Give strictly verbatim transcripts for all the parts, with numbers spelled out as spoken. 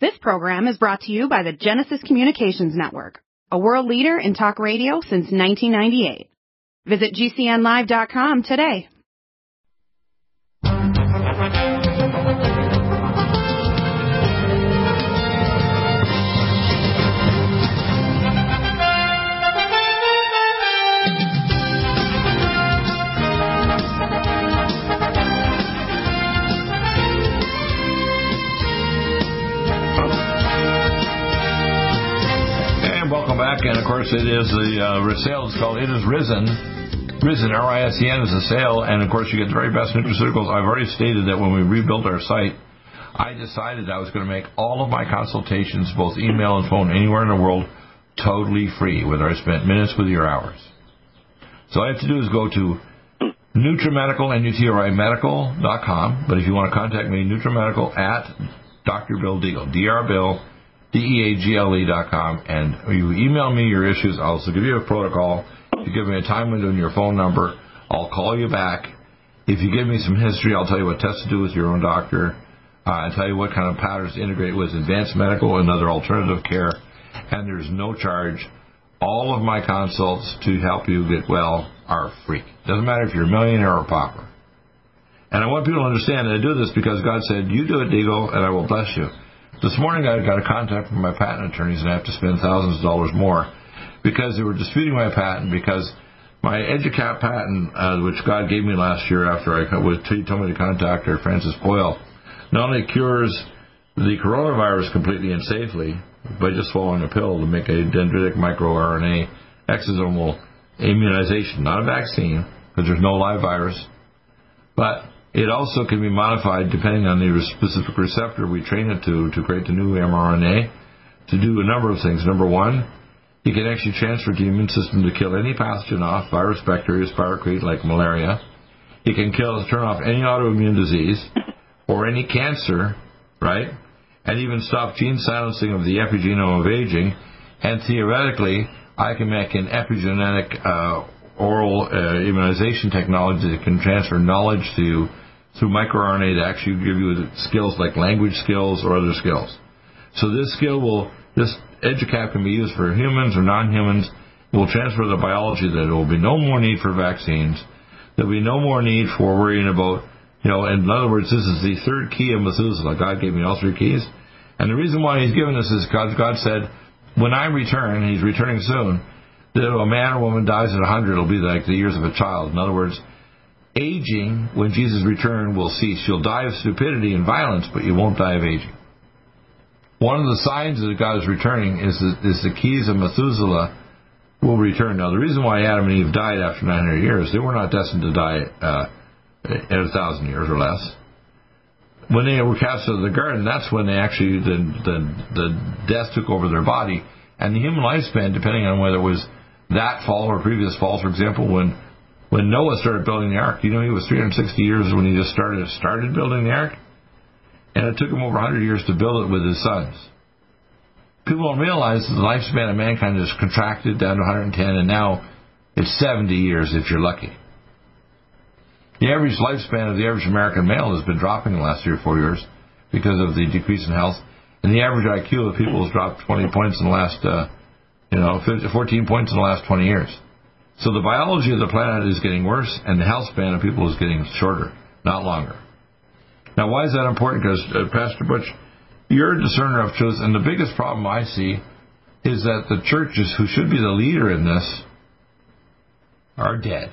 This program is brought to you by the Genesis Communications Network, a world leader in talk radio since nineteen ninety-eight. Visit G C N live dot com today. Welcome back, and of course it is the uh, sale is called It Is Risen. Risen, R I S E N is a sale, and of course you get the very best nutraceuticals. I've already stated that when we rebuilt our site, I decided I was going to make all of my consultations, both email and phone, anywhere in the world, totally free, whether I spent minutes with your hours. So all you have to do is go to NutriMedical, N U T R I medical dot com, but if you want to contact me, NutriMedical at Doctor Bill Deagle, D R Bill, D E A G L E dot com, and you email me your issues. I'll also give you a protocol. If you give me a time window and your phone number, I'll call you back. If you give me some history, I'll tell you what tests to do with your own doctor. Uh, I'll tell you what kind of patterns to integrate with advanced medical and other alternative care. And there's no charge. All of my consults to help you get well are free. Doesn't matter if you're a millionaire or a pauper. And I want people to understand that I do this because God said, you do it, Deagle, and I will bless you. This morning I got a contact from my patent attorneys, and I have to spend thousands of dollars more because they were disputing my patent because my EduCap patent, uh, which God gave me last year after I was, he told me to contact her, Francis Boyle, not only cures the coronavirus completely and safely by just swallowing a pill to make a dendritic microRNA exosomal immunization, not a vaccine, because there's no live virus, but it also can be modified depending on the specific receptor we train it to to create the new mRNA to do a number of things. Number one, you can actually transfer the immune system to kill any pathogen off, virus, bacteria, spirochete like malaria. You can kill, turn off any autoimmune disease or any cancer, right? And even stop gene silencing of the epigenome of aging. And theoretically, I can make an epigenetic uh, oral uh, immunization technology that can transfer knowledge to you through microRNA to actually give you skills like language skills or other skills. So this skill will, this EduCap can be used for humans or non-humans. It will transfer the biology that there will be no more need for vaccines. There will be no more need for worrying about, you know, in other words, this is the third key of Methuselah. God gave me all three keys. And the reason why he's given this is because God said, when I return, he's returning soon, that if a man or woman dies at one hundred, it'll be like the years of a child. In other words, aging, when Jesus returns, will cease. You'll die of stupidity and violence, but you won't die of aging. One of the signs that God is returning is the, is the keys of Methuselah will return. Now, the reason why Adam and Eve died after nine hundred years, they were not destined to die uh, in a thousand years or less. When they were cast out of the garden, that's when they actually, the, the, the death took over their body. And the human lifespan, depending on whether it was that fall or previous fall, for example, when when Noah started building the ark, you know, he was three hundred sixty years when he just started started building the ark. And it took him over one hundred years to build it with his sons. People don't realize that the lifespan of mankind has contracted down to one hundred ten, and now it's seventy years if you're lucky. The average lifespan of the average American male has been dropping the last three or four years because of the decrease in health. And the average I Q of people has dropped twenty points in the last, uh, you know, fourteen points in the last twenty years. So the biology of the planet is getting worse, and the health span of people is getting shorter, not longer. Now, why is that important? Because, uh, Pastor Butch, you're a discerner of truth, and the biggest problem I see is that the churches who should be the leader in this are dead.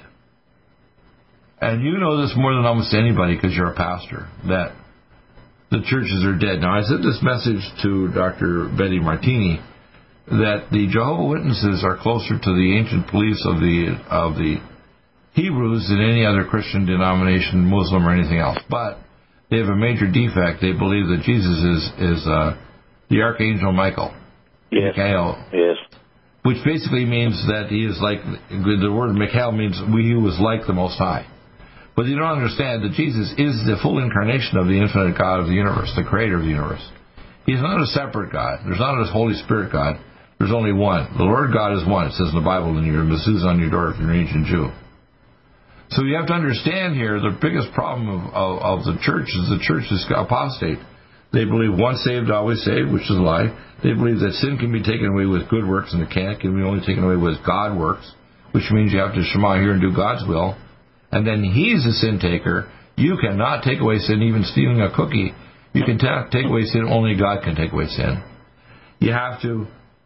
And you know this more than almost anybody because you're a pastor, that the churches are dead. Now, I sent this message to Doctor Betty Martini that the Jehovah's Witnesses are closer to the ancient beliefs of the of the Hebrews than any other Christian denomination, Muslim, or anything else. But they have a major defect. They believe that Jesus is is uh, the Archangel Michael. Yes. Michael. Yes. Which basically means that he is like, the word Michael means he was like the Most High. But you don't understand that Jesus is the full incarnation of the infinite God of the universe, the creator of the universe. He's not a separate God. There's not a Holy Spirit God. There's only one. The Lord God is one. It says in the Bible, and your mezuzah on your door if you're an ancient Jew. So you have to understand here, the biggest problem of, of, of the church is the church is apostate. They believe once saved, always saved, which is a lie. They believe that sin can be taken away with good works, and it can't. It can be only taken away with God works, which means you have to Shema here and do God's will. And then He's the sin taker. You cannot take away sin, even stealing a cookie. You can ta- take away sin, only God can take away sin. You have to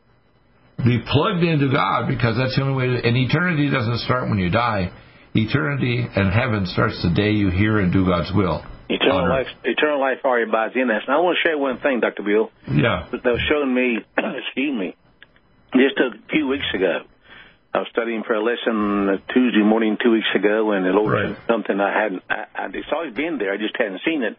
be plugged into God, because that's the only way. To, and eternity doesn't start when you die. Eternity and heaven starts the day you hear and do God's will. Eternal life, eternal life already abides in us. And I want to share one thing, Doctor Bill. Yeah. That was showing me, excuse me, just a few weeks ago. I was studying for a lesson Tuesday morning two weeks ago, and the Lord right. said something I hadn't. I, I, it's always been there. I just hadn't seen it.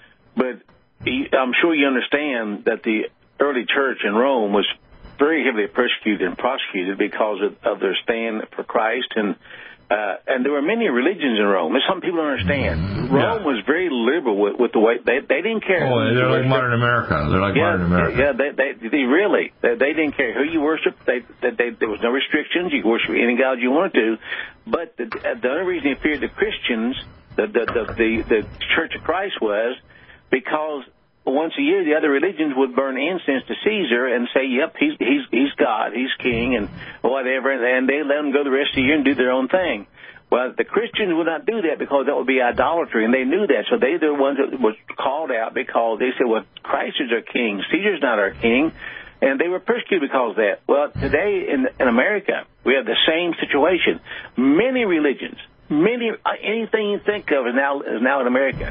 But I'm sure you understand that the early church in Rome was very heavily persecuted and prosecuted because of, of their stand for Christ, and uh, and there were many religions in Rome. As some people don't understand, Rome yeah. was very liberal with, with the way they they didn't care. Oh, they're like modern America. They're like yeah, modern America. Yeah, they they, they really they, they didn't care who you worshiped. They, they, they there was no restrictions. You could worship any god you wanted to. But the, the only reason they feared the Christians, the the the, the, the Church of Christ, was because once a year, the other religions would burn incense to Caesar and say, yep, he's he's he's God, he's king, and whatever, and they let them go the rest of the year and do their own thing. Well, the Christians would not do that because that would be idolatry, and they knew that. So they were the ones that was called out because they said, well, Christ is our king, Caesar's not our king, and they were persecuted because of that. Well, today in, in America, we have the same situation. Many religions, many anything you think of is now is now in America,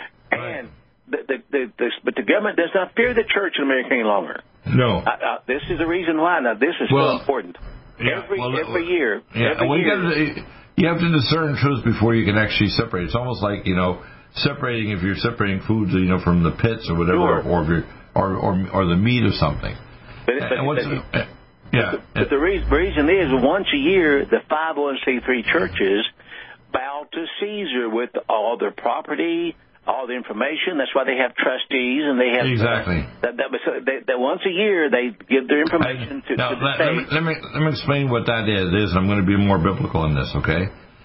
and The, the, the, the, but the government does not fear the church in America any longer. No. Uh, uh, this is the reason why. Now, this is well, so important. Yeah, every well, every year. Yeah, every well, year. You, gotta, you have to discern truth before you can actually separate. It's almost like, you know, separating, if you're separating foods, you know, from the pits or whatever, Sure. or, or, or, or or the meat of something. But, but, and what's, but, uh, yeah. But, but the reason, reason is once a year, the five oh one c three churches bow to Caesar with all their property, all the information. That's why they have trustees, and they have exactly uh, that, that, that, that once a year they give their information I, to, now, to the let, state. let, me, let me let me explain what that is. Is I'm going to be more biblical in this, okay?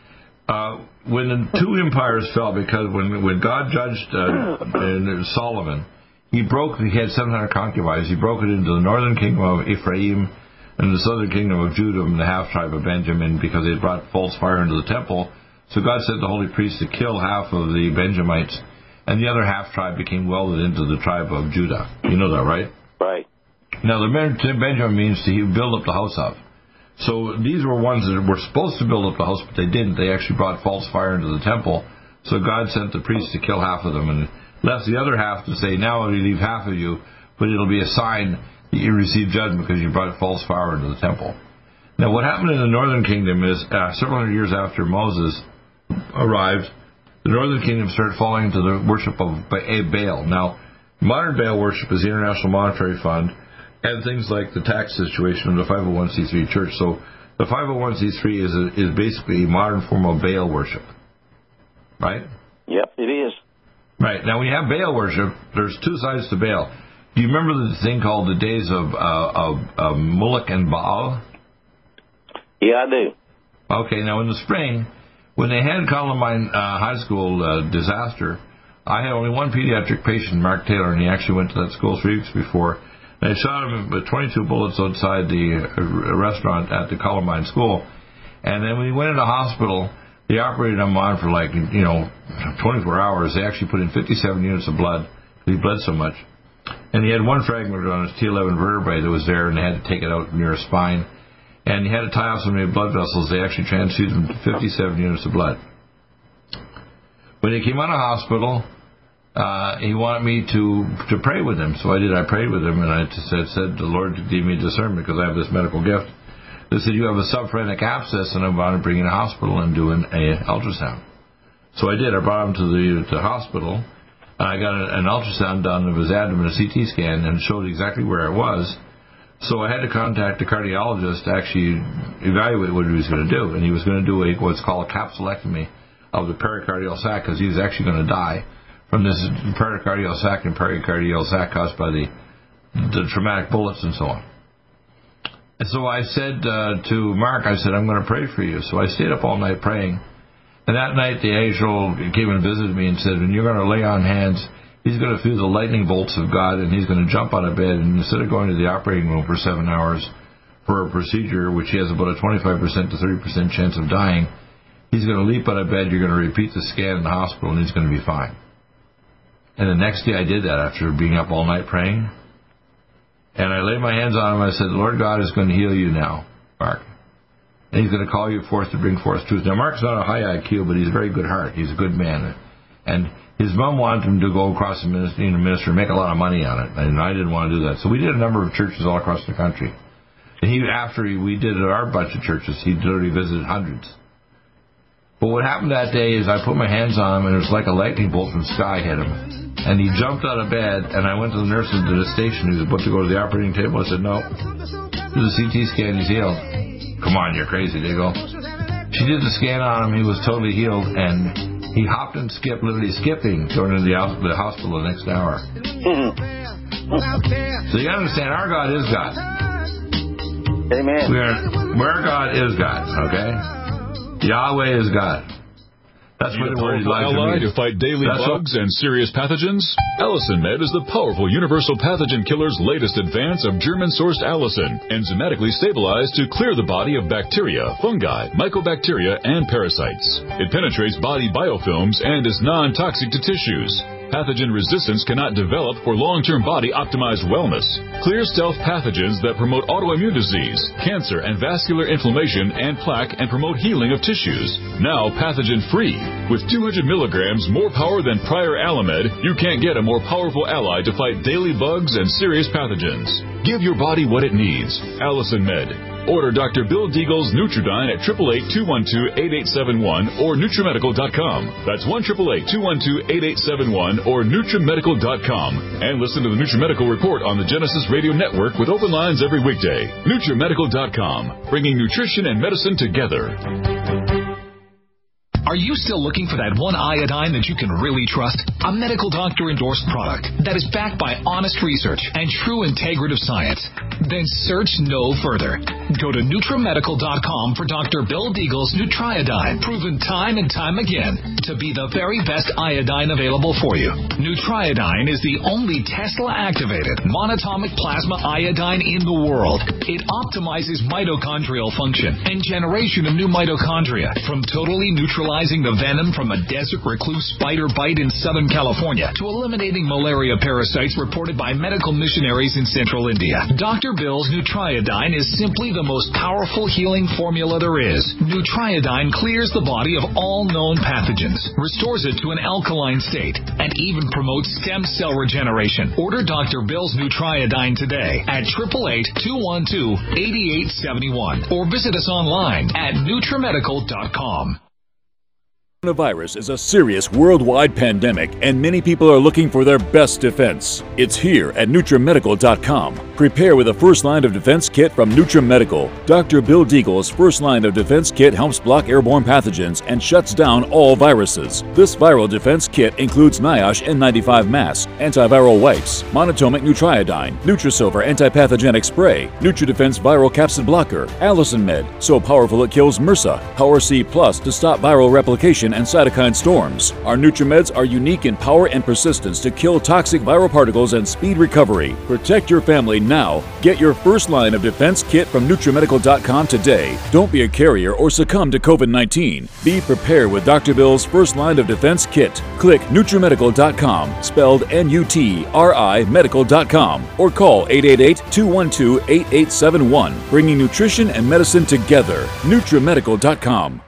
Uh, when the two empires fell, because when when God judged uh, in Solomon, he broke. He had seven hundred concubines. He broke it into the northern kingdom of Ephraim and the southern kingdom of Judah and the half tribe of Benjamin, because they brought false fire into the temple. So God sent the holy priest to kill half of the Benjamites, and the other half tribe became welded into the tribe of Judah. You know that, right? Right. Now, the Benjamin means to build up the house of. So these were ones that were supposed to build up the house, but they didn't. They actually brought false fire into the temple. So God sent the priest to kill half of them and left the other half to say, now I'll relieve half of you, but it'll be a sign that you received judgment because you brought false fire into the temple. Now, what happened in the northern kingdom is uh, several hundred years after Moses arrived, the northern kingdom started falling into the worship of Baal. Now, modern Baal worship is the International Monetary Fund and things like the tax situation of the five oh one c three church. So the five oh one c three is a, is basically a modern form of Baal worship, right? Yep, it is. Right. Now, when you have Baal worship, there's two sides to Baal. Do you remember the thing called the days of, uh, of, of Moloch and Baal? Yeah, I do. Okay, now in the spring, when they had Columbine uh, High School uh, disaster, I had only one pediatric patient, Mark Taylor, and he actually went to that school three weeks before. And I shot him with twenty-two bullets outside the uh, restaurant at the Columbine School. And then when he went into hospital, they operated him on for like, you know, twenty-four hours. They actually put in fifty-seven units of blood. He bled so much. And he had one fragment on his T eleven vertebrae that was there, and they had to take it out near his spine. And he had to tie off so many blood vessels, they actually transfused him to fifty-seven units of blood. When he came out of hospital, uh, he wanted me to to pray with him. So I did. I prayed with him, and I said, said the Lord gave me discernment because I have this medical gift. They said, you have a subphrenic abscess, and I want to bring you to the hospital and do an a ultrasound. So I did. I brought him to the to hospital. And I got an, an ultrasound done of his abdomen, a C T scan, and showed exactly where it was. So I had to contact a cardiologist to actually evaluate what he was going to do. And he was going to do a, what's called a capsulectomy of the pericardial sac, because he was actually going to die from this pericardial sac and pericardial sac caused by the, the traumatic bullets and so on. And so I said uh, to Mark, I said, I'm going to pray for you. So I stayed up all night praying. And that night the angel came and visited me and said, when you're going to lay on hands, he's going to feel the lightning bolts of God, and he's going to jump out of bed, and instead of going to the operating room for seven hours for a procedure, which he has about a twenty-five percent to thirty percent chance of dying, he's going to leap out of bed, you're going to repeat the scan in the hospital, and he's going to be fine. And the next day I did that after being up all night praying. And I laid my hands on him, and I said, the Lord God is going to heal you now, Mark. And he's going to call you forth to bring forth truth. Now, Mark's not a high I Q, but he's a very good heart. He's a good man. And his mom wanted him to go across the ministry and minister and make a lot of money on it. And I didn't want to do that. So we did a number of churches all across the country. And he, after we did our bunch of churches, he literally visited hundreds. But what happened that day is I put my hands on him, and it was like a lightning bolt from the sky hit him. And he jumped out of bed, and I went to the nurse at the station. He was about to go to the operating table. I said, no, do the C T scan, he's healed. Come on, you're crazy. They go. She did the scan on him. He was totally healed, and he hopped and skipped, literally skipping, going to the hospital the next hour. So you got to understand, our God is God. Amen. We are, where God is God, okay? Yahweh is God. That's what the word ally to fight daily That's bugs what... and serious pathogens? Allicin Med is the powerful universal pathogen killer's latest advance of German-sourced allicin, enzymatically stabilized to clear the body of bacteria, fungi, mycobacteria, and parasites. It penetrates body biofilms and is non-toxic to tissues. Pathogen resistance cannot develop for long-term body-optimized wellness. Clear stealth pathogens that promote autoimmune disease, cancer, and vascular inflammation and plaque and promote healing of tissues. Now pathogen-free. With two hundred milligrams more power than prior Alamed, you can't get a more powerful ally to fight daily bugs and serious pathogens. Give your body what it needs. Allicin Med. Order Doctor Bill Deagle's Nutridyne at eight eight eight, two one two, eight eight seven one or Nutrimedical dot com. That's one eight eight eight, two one two, eight eight seven one or Nutrimedical dot com. And listen to the Nutrimedical Report on the Genesis Radio Network with open lines every weekday. Nutrimedical dot com, bringing nutrition and medicine together. Are you still looking for that one iodine that you can really trust? A medical doctor-endorsed product that is backed by honest research and true integrative science? Then search no further. Go to Nutrimedical dot com for Doctor Bill Deagle's Nutriodine, proven time and time again to be the very best iodine available for you. Nutriodine is the only Tesla-activated monatomic plasma iodine in the world. It optimizes mitochondrial function and generation of new mitochondria from totally neutralizing the venom from a desert recluse spider bite in Southern California to eliminating malaria parasites reported by medical missionaries in Central India. Doctor Bill's Nutriodine is simply the most powerful healing formula there is. Nutriodine clears the body of all known pathogens, restores it to an alkaline state, and even promotes stem cell regeneration. Order Doctor Bill's Nutriodine today at eight eight eight, two one two, eight eight seven one or visit us online at Nutrimedical dot com. Coronavirus is a serious worldwide pandemic, and many people are looking for their best defense. It's here at Nutrimedical dot com. Prepare with a first line of defense kit from Nutrimedical. Doctor Bill Deagle's first line of defense kit helps block airborne pathogens and shuts down all viruses. This viral defense kit includes NIOSH N ninety-five mask, antiviral wipes, monatomic Nutriodine, Nutrisilver antipathogenic spray, NutriDefense viral capsid blocker, Allicin Med, so powerful it kills MRSA, Power C Plus to stop viral replication and cytokine storms. Our NutriMeds are unique in power and persistence to kill toxic viral particles and speed recovery. Protect your family now. Get your first line of defense kit from Nutrimedical dot com today. Don't be a carrier or succumb to COVID nineteen. Be prepared with Doctor Bill's first line of defense kit. Click Nutrimedical dot com, spelled N U T R I medical dot com, or call eight eight eight, two one two, eight eight seven one, bringing nutrition and medicine together. Nutrimedical dot com.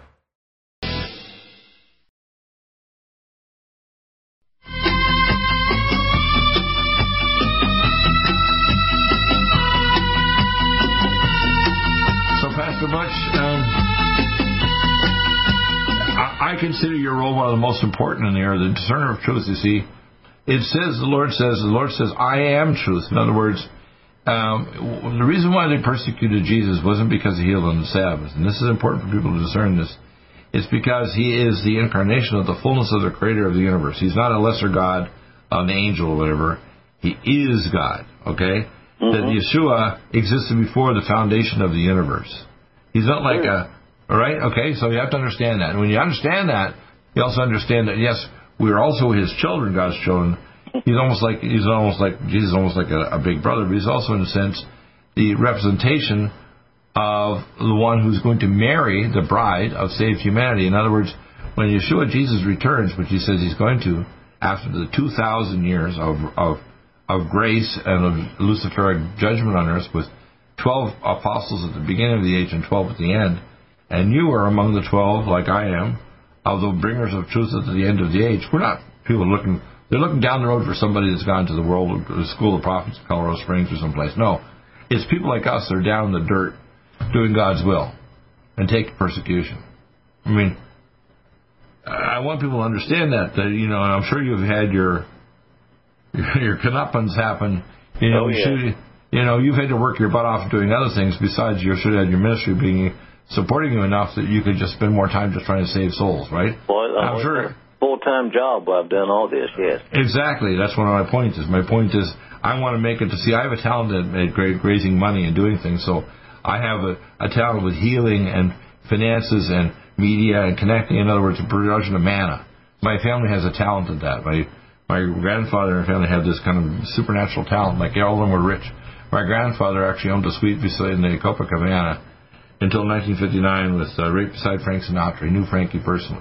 I consider your role one of the most important in the area, the discerner of truth. You see, it says, the Lord says, the Lord says, I am truth. In other words, um, the reason why they persecuted Jesus wasn't because he healed on the Sabbath, and this is important for people to discern this. It's because he is the incarnation of the fullness of the creator of the universe. He's not a lesser God, an angel or whatever. He is God, okay? Mm-hmm. That Yeshua existed before the foundation of the universe. He's not like a... All right? Okay, so you have to understand that. And when you understand that, you also understand that, yes, we are also his children, God's children, He's almost like he's almost like Jesus, is almost like a, a big brother, but he's also, in a sense, the representation of the one who's going to marry the bride of saved humanity. In other words, when Yeshua Jesus returns, which he says he's going to, after the two thousand years of of of grace and of Luciferic judgment on earth, with twelve apostles at the beginning of the age and twelve at the end, and you are among the twelve, like I am, of the bringers of truth at the end of the age. We're not people looking, they're looking down the road for somebody that's gone to the world, the School of Prophets, Colorado Springs or someplace. No, it's people like us that are down in the dirt doing God's will and taking persecution. I mean, I want people to understand that, that, you know, and I'm sure you've had your your, your comeuppance happen. You know, oh, yeah. should, you know, you've had to work your butt off doing other things besides you should have your ministry being supporting you enough that you could just spend more time just trying to save souls, right? Well, I'm sure. Full-time job while I've done all this, yes. Exactly. That's one of my points. Is my point is I want to make it to see I have a talent at, at raising money and doing things. So I have a, a talent with healing and finances and media and connecting. In other words, the production of manna. My family has a talent at that. My my grandfather and family had this kind of supernatural talent. Like all of them were rich. My grandfather actually owned a suite beside in the Copacabana until nineteen fifty-nine with uh, right beside Frank Sinatra. He knew Frankie personally.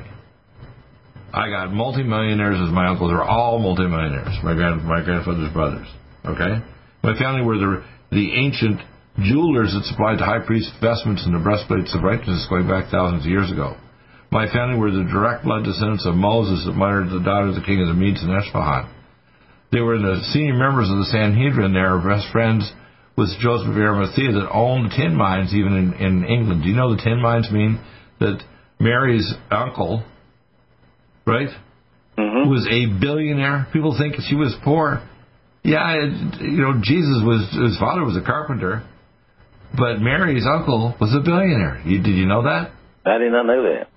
I got multimillionaires as my uncles. They're all multimillionaires. My grand my grandfather's brothers. Okay, my family were the the ancient jewelers that supplied the high priest vestments and the breastplates of righteousness going back thousands of years ago. My family were the direct blood descendants of Moses that married the daughter of the king of the Medes in Esfahan. They were the senior members of the Sanhedrin there, best friends with Joseph of Arimathea that owned tin mines even in, in England. Do you know the tin mines mean that Mary's uncle, right, mm-hmm. was a billionaire? People think she was poor. Yeah, it, you know, Jesus was, his father was a carpenter, but Mary's uncle was a billionaire. You, did you know that? I did not know that.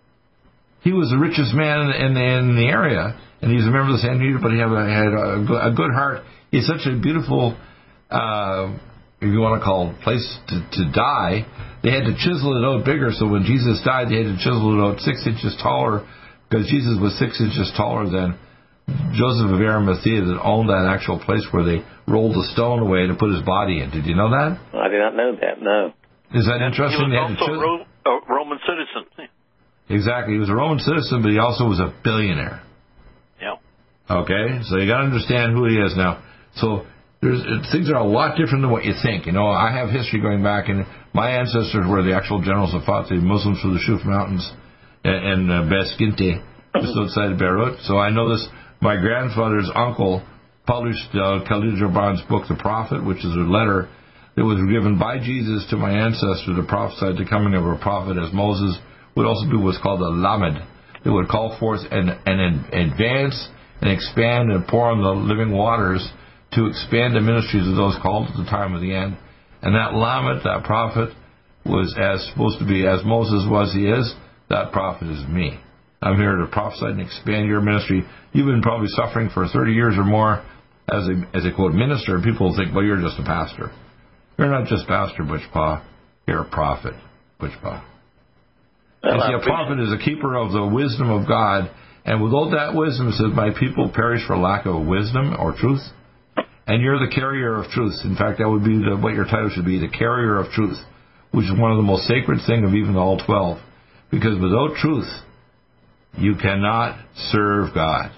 He was the richest man in, in, in the area, and he was a member of the Sanhedrin, but he had a, had a, a good heart. He's such a beautiful, uh, if you want to call it, place to, to die. They had to chisel it out bigger, so when Jesus died, they had to chisel it out six inches taller, because Jesus was six inches taller than Joseph of Arimathea that owned that actual place where they rolled the stone away to put his body in. Did you know that? I did not know that, no. Is that interesting? He was also a Ro- a Roman citizen. Exactly. He was a Roman citizen, but he also was a billionaire. Yeah. Okay? So you got to understand who he is now. So there's things are a lot different than what you think. You know, I have history going back, and my ancestors were the actual generals that fought the Muslims through the Shuf Mountains and, and uh, Beskinte, just outside of Beirut. So I know this. My grandfather's uncle published uh, Khalil Gibran's book, The Prophet, which is a letter that was given by Jesus to my ancestor to prophesy the coming of a prophet, as Moses would also do what's called a lamed. It would call forth and, and advance and expand and pour on the living waters to expand the ministries of those called at the time of the end. And that lamed, that prophet, was as supposed to be as Moses was, he is. That prophet is me. I'm here to prophesy and expand your ministry. You've been probably suffering for thirty years or more as a, as a quote, minister, and people think, well, you're just a pastor. You're not just pastor, Butchpaw. You're a prophet, Butchpaw. Well, you see, a prophet is a keeper of the wisdom of God, and without that wisdom, it says, my people perish for lack of wisdom or truth. And you're the carrier of truth. In fact, that would be the, what your title should be, the carrier of truth, which is one of the most sacred things of even all twelve. Because without truth, you cannot serve God.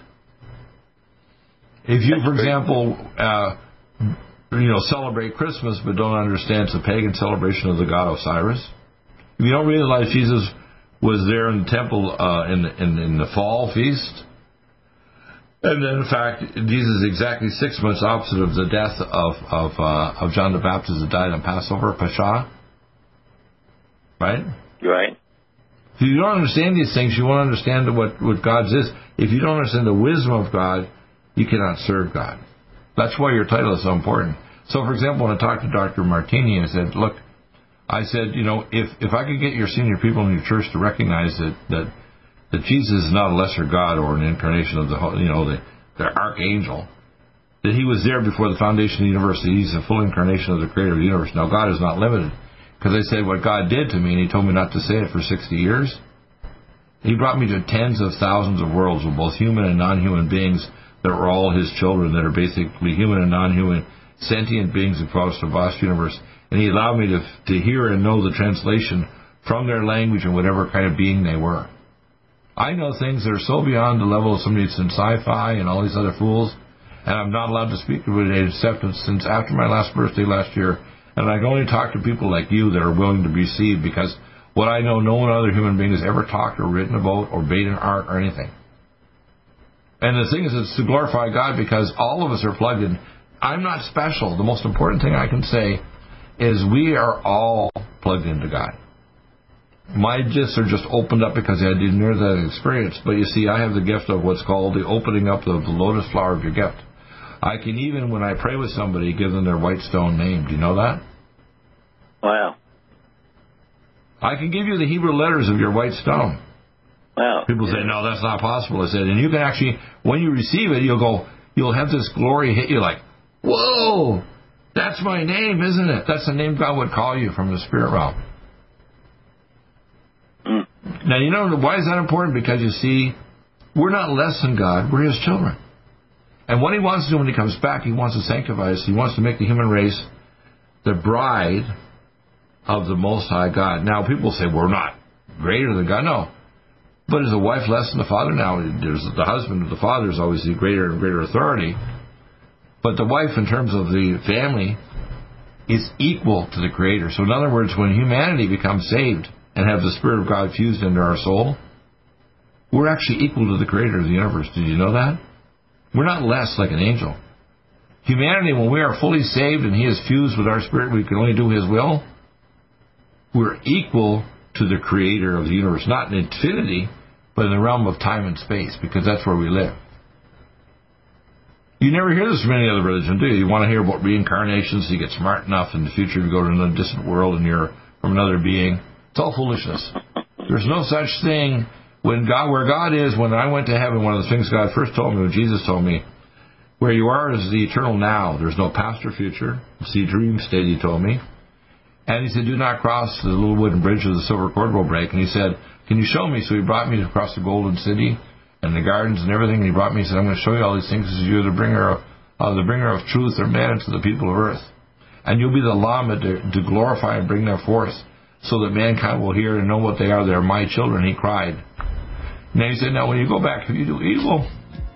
If you, for example, uh, you know, celebrate Christmas but don't understand it's a pagan celebration of the god Osiris, if you don't realize Jesus was there in the temple uh, in, in in the fall feast, and then in fact Jesus is exactly six months opposite of the death of of uh, of John the Baptist that died on Passover, Pesach, right? Right. If you don't understand these things, you won't understand what, what God's is. If you don't understand the wisdom of God, you cannot serve God. That's why your title is so important. So, for example, when I talked to Doctor Martini, I said, look, I said, you know, if, if I could get your senior people in your church to recognize that, that, that Jesus is not a lesser God or an incarnation of the, you know, the, the archangel, that he was there before the foundation of the universe, that he's a full incarnation of the creator of the universe. Now, God is not limited. Because I said what God did to me, and he told me not to say it for sixty years. He brought me to tens of thousands of worlds with both human and non-human beings that we're all his children, that are basically human and non-human, sentient beings across the vast universe. And he allowed me to, to hear and know the translation from their language and whatever kind of being they were. I know things that are so beyond the level of somebody that's in sci-fi and all these other fools, and I'm not allowed to speak to it except since after my last birthday last year. And I can only talk to people like you that are willing to receive, because what I know, no one other human being has ever talked or written about or made an art or anything. And the thing is, it's to glorify God, because all of us are plugged in. I'm not special. The most important thing I can say is we are all plugged into God. My gifts are just opened up because I didn't hear that experience. But you see, I have the gift of what's called the opening up of the lotus flower of your gift. I can even, when I pray with somebody, give them their white stone name. Do you know that? Wow. I can give you the Hebrew letters of your white stone. Wow. People say, no, that's not possible. I said, and you can actually, when you receive it, you'll go, you'll have this glory hit you like, whoa, that's my name, isn't it? That's the name God would call you from the spirit realm. Mm. Now, you know, why is that important? Because, you see, we're not less than God. We're his children. And what he wants to do when he comes back, he wants to sanctify us. He wants to make the human race the bride of the Most High God. Now, people say, we're not greater than God. No. But is a wife less than the father? Now, there's the husband of the father is always the greater and greater authority. But the wife, in terms of the family, is equal to the Creator. So in other words, when humanity becomes saved and have the Spirit of God fused into our soul, we're actually equal to the Creator of the universe. Did you know that? We're not less like an angel. Humanity, when we are fully saved and he is fused with our spirit, we can only do his will. We're equal to the Creator of the universe, not in infinity, but in the realm of time and space, because that's where we live. You never hear this from any other religion, do you? You want to hear about reincarnation so you get smart enough in the future to go to another distant world and you're from another being. It's all foolishness. There's no such thing. When God, where God is, when I went to heaven, one of the things God first told me, when Jesus told me, where you are is the eternal now. There's no past or future. It's the dream state, he told me. And he said, do not cross the little wooden bridge or the silver cord will break. And he said, can you show me? So he brought me across the golden city and the gardens and everything. And he brought me and said, I'm going to show you all these things. He said, you're the bringer of, uh, the bringer of truth or man to the people of earth. And you'll be the Lama to, to glorify and bring them forth so that mankind will hear and know what they are. They're my children. He cried. And he said, now when you go back, if you do evil,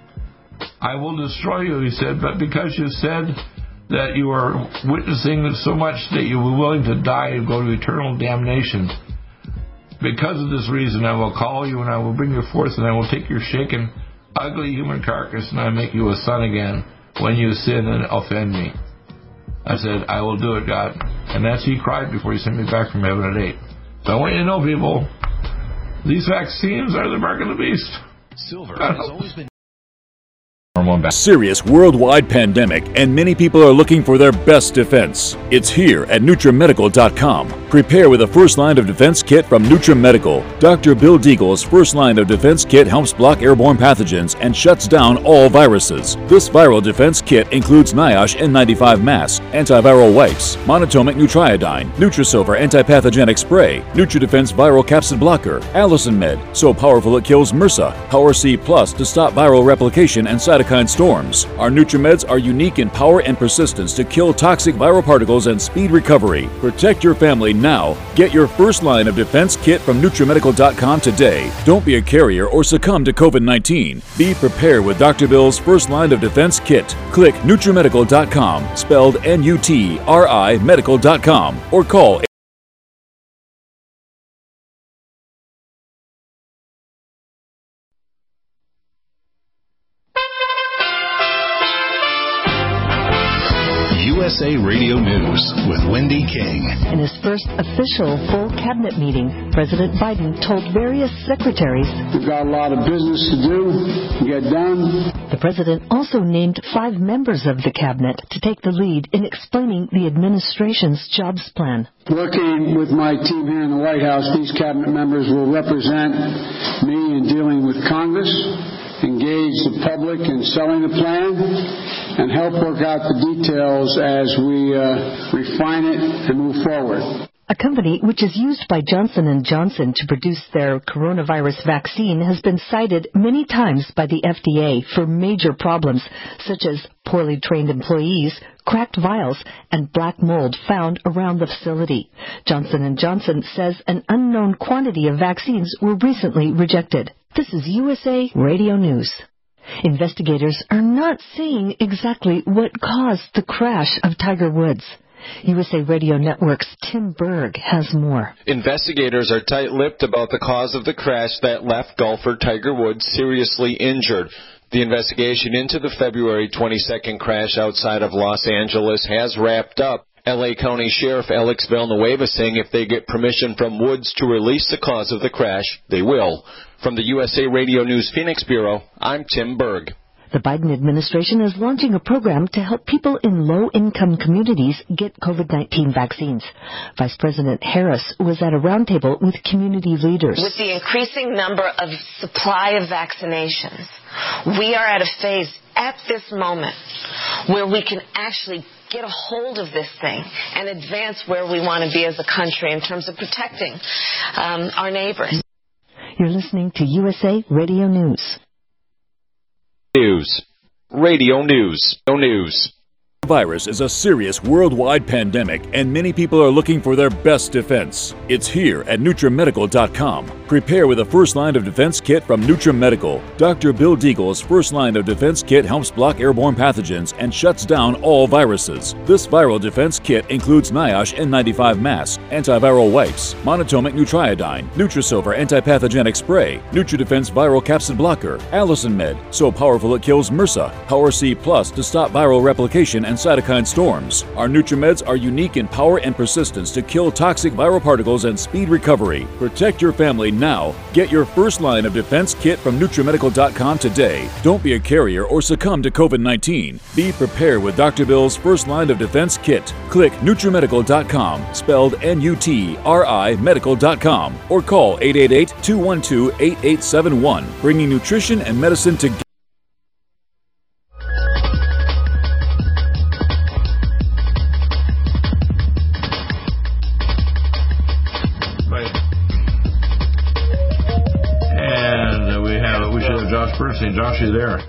I will destroy you. He said, but because you said that you are witnessing so much that you were willing to die and go to eternal damnation, because of this reason I will call you and I will bring you forth and I will take your shaken, ugly human carcass and I will make you a son again when you sin and offend me. I said, I will do it, God. And that's he cried before he sent me back from heaven at eight. So I want you to know, people, these vaccines are the mark of the beast. Silver has always been Serious worldwide pandemic, and many people are looking for their best defense. It's here at NutriMedical dot com. Prepare with a first line of defense kit from NutriMedical. Doctor Bill Deagle's first line of defense kit helps block airborne pathogens and shuts down all viruses. This viral defense kit includes NIOSH N ninety-five mask, antiviral wipes, monatomic Nutriodine, Nutrisilver antipathogenic spray, NutriDefense viral capsid blocker, Allison Med, so powerful it kills MRSA, Power C Plus to stop viral replication and cytokine storms. Our NutriMeds are unique in power and persistence to kill toxic viral particles and speed recovery. Protect your family now. Get your first line of defense kit from NutriMedical dot com today. Don't be a carrier or succumb to COVID nineteen. Be prepared with Doctor Bill's first line of defense kit. Click NutriMedical dot com, spelled N U T R I medical dot com, or call U S A Radio News with Wendy King. In his first official full cabinet meeting, President Biden told various secretaries, we've got a lot of business to do, to get done. The president also named five members of the cabinet to take the lead in explaining the administration's jobs plan. Working with my team here in the White House, these cabinet members will represent me in dealing with Congress, engage the public in selling the plan, and help work out the details as we uh, refine it and move forward. A company which is used by Johnson and Johnson to produce their coronavirus vaccine has been cited many times by the F D A for major problems such as poorly trained employees, cracked vials, and black mold found around the facility. Johnson and Johnson says an unknown quantity of vaccines were recently rejected. This is U S A Radio News. Investigators are not saying exactly what caused the crash of Tiger Woods. U S A Radio Network's Tim Berg has more. Investigators are tight-lipped about the cause of the crash that left golfer Tiger Woods seriously injured. The investigation into the February twenty-second crash outside of Los Angeles has wrapped up. L A County Sheriff Alex Villanueva saying if they get permission from Woods to release the cause of the crash, they will. From the U S A Radio News Phoenix Bureau, I'm Tim Berg. The Biden administration is launching a program to help people in low-income communities get COVID nineteen vaccines. Vice President Harris was at a roundtable with community leaders. With the increasing number of supply of vaccinations, we are at a phase at this moment where we can actually get a hold of this thing and advance where we want to be as a country in terms of protecting um, our neighbors. You're listening to U S A Radio News. News. Radio News. No news. Virus is a serious worldwide pandemic, and many people are looking for their best defense. It's here at NutriMedical dot com. Prepare with a first line of defense kit from NutriMedical. Doctor Bill Deagle's first line of defense kit helps block airborne pathogens and shuts down all viruses. This viral defense kit includes NIOSH N ninety-five mask, antiviral wipes, monatomic Nutriodine, Nutrisilver antipathogenic spray, NutriDefense viral capsid blocker, Allison Med, so powerful it kills MRSA, Power C Plus to stop viral replication and cytokine storms. Our NutriMeds are unique in power and persistence to kill toxic viral particles and speed recovery. Protect your family now. Get your first line of defense kit from NutriMedical dot com today. Don't be a carrier or succumb to COVID nineteen. Be prepared with Doctor Bill's first line of defense kit. Click NutriMedical dot com, spelled N U T R I medical dot com, or call eight eight eight, two one two, eight eight seven one, bringing nutrition and medicine together. Hey, Josh, you there?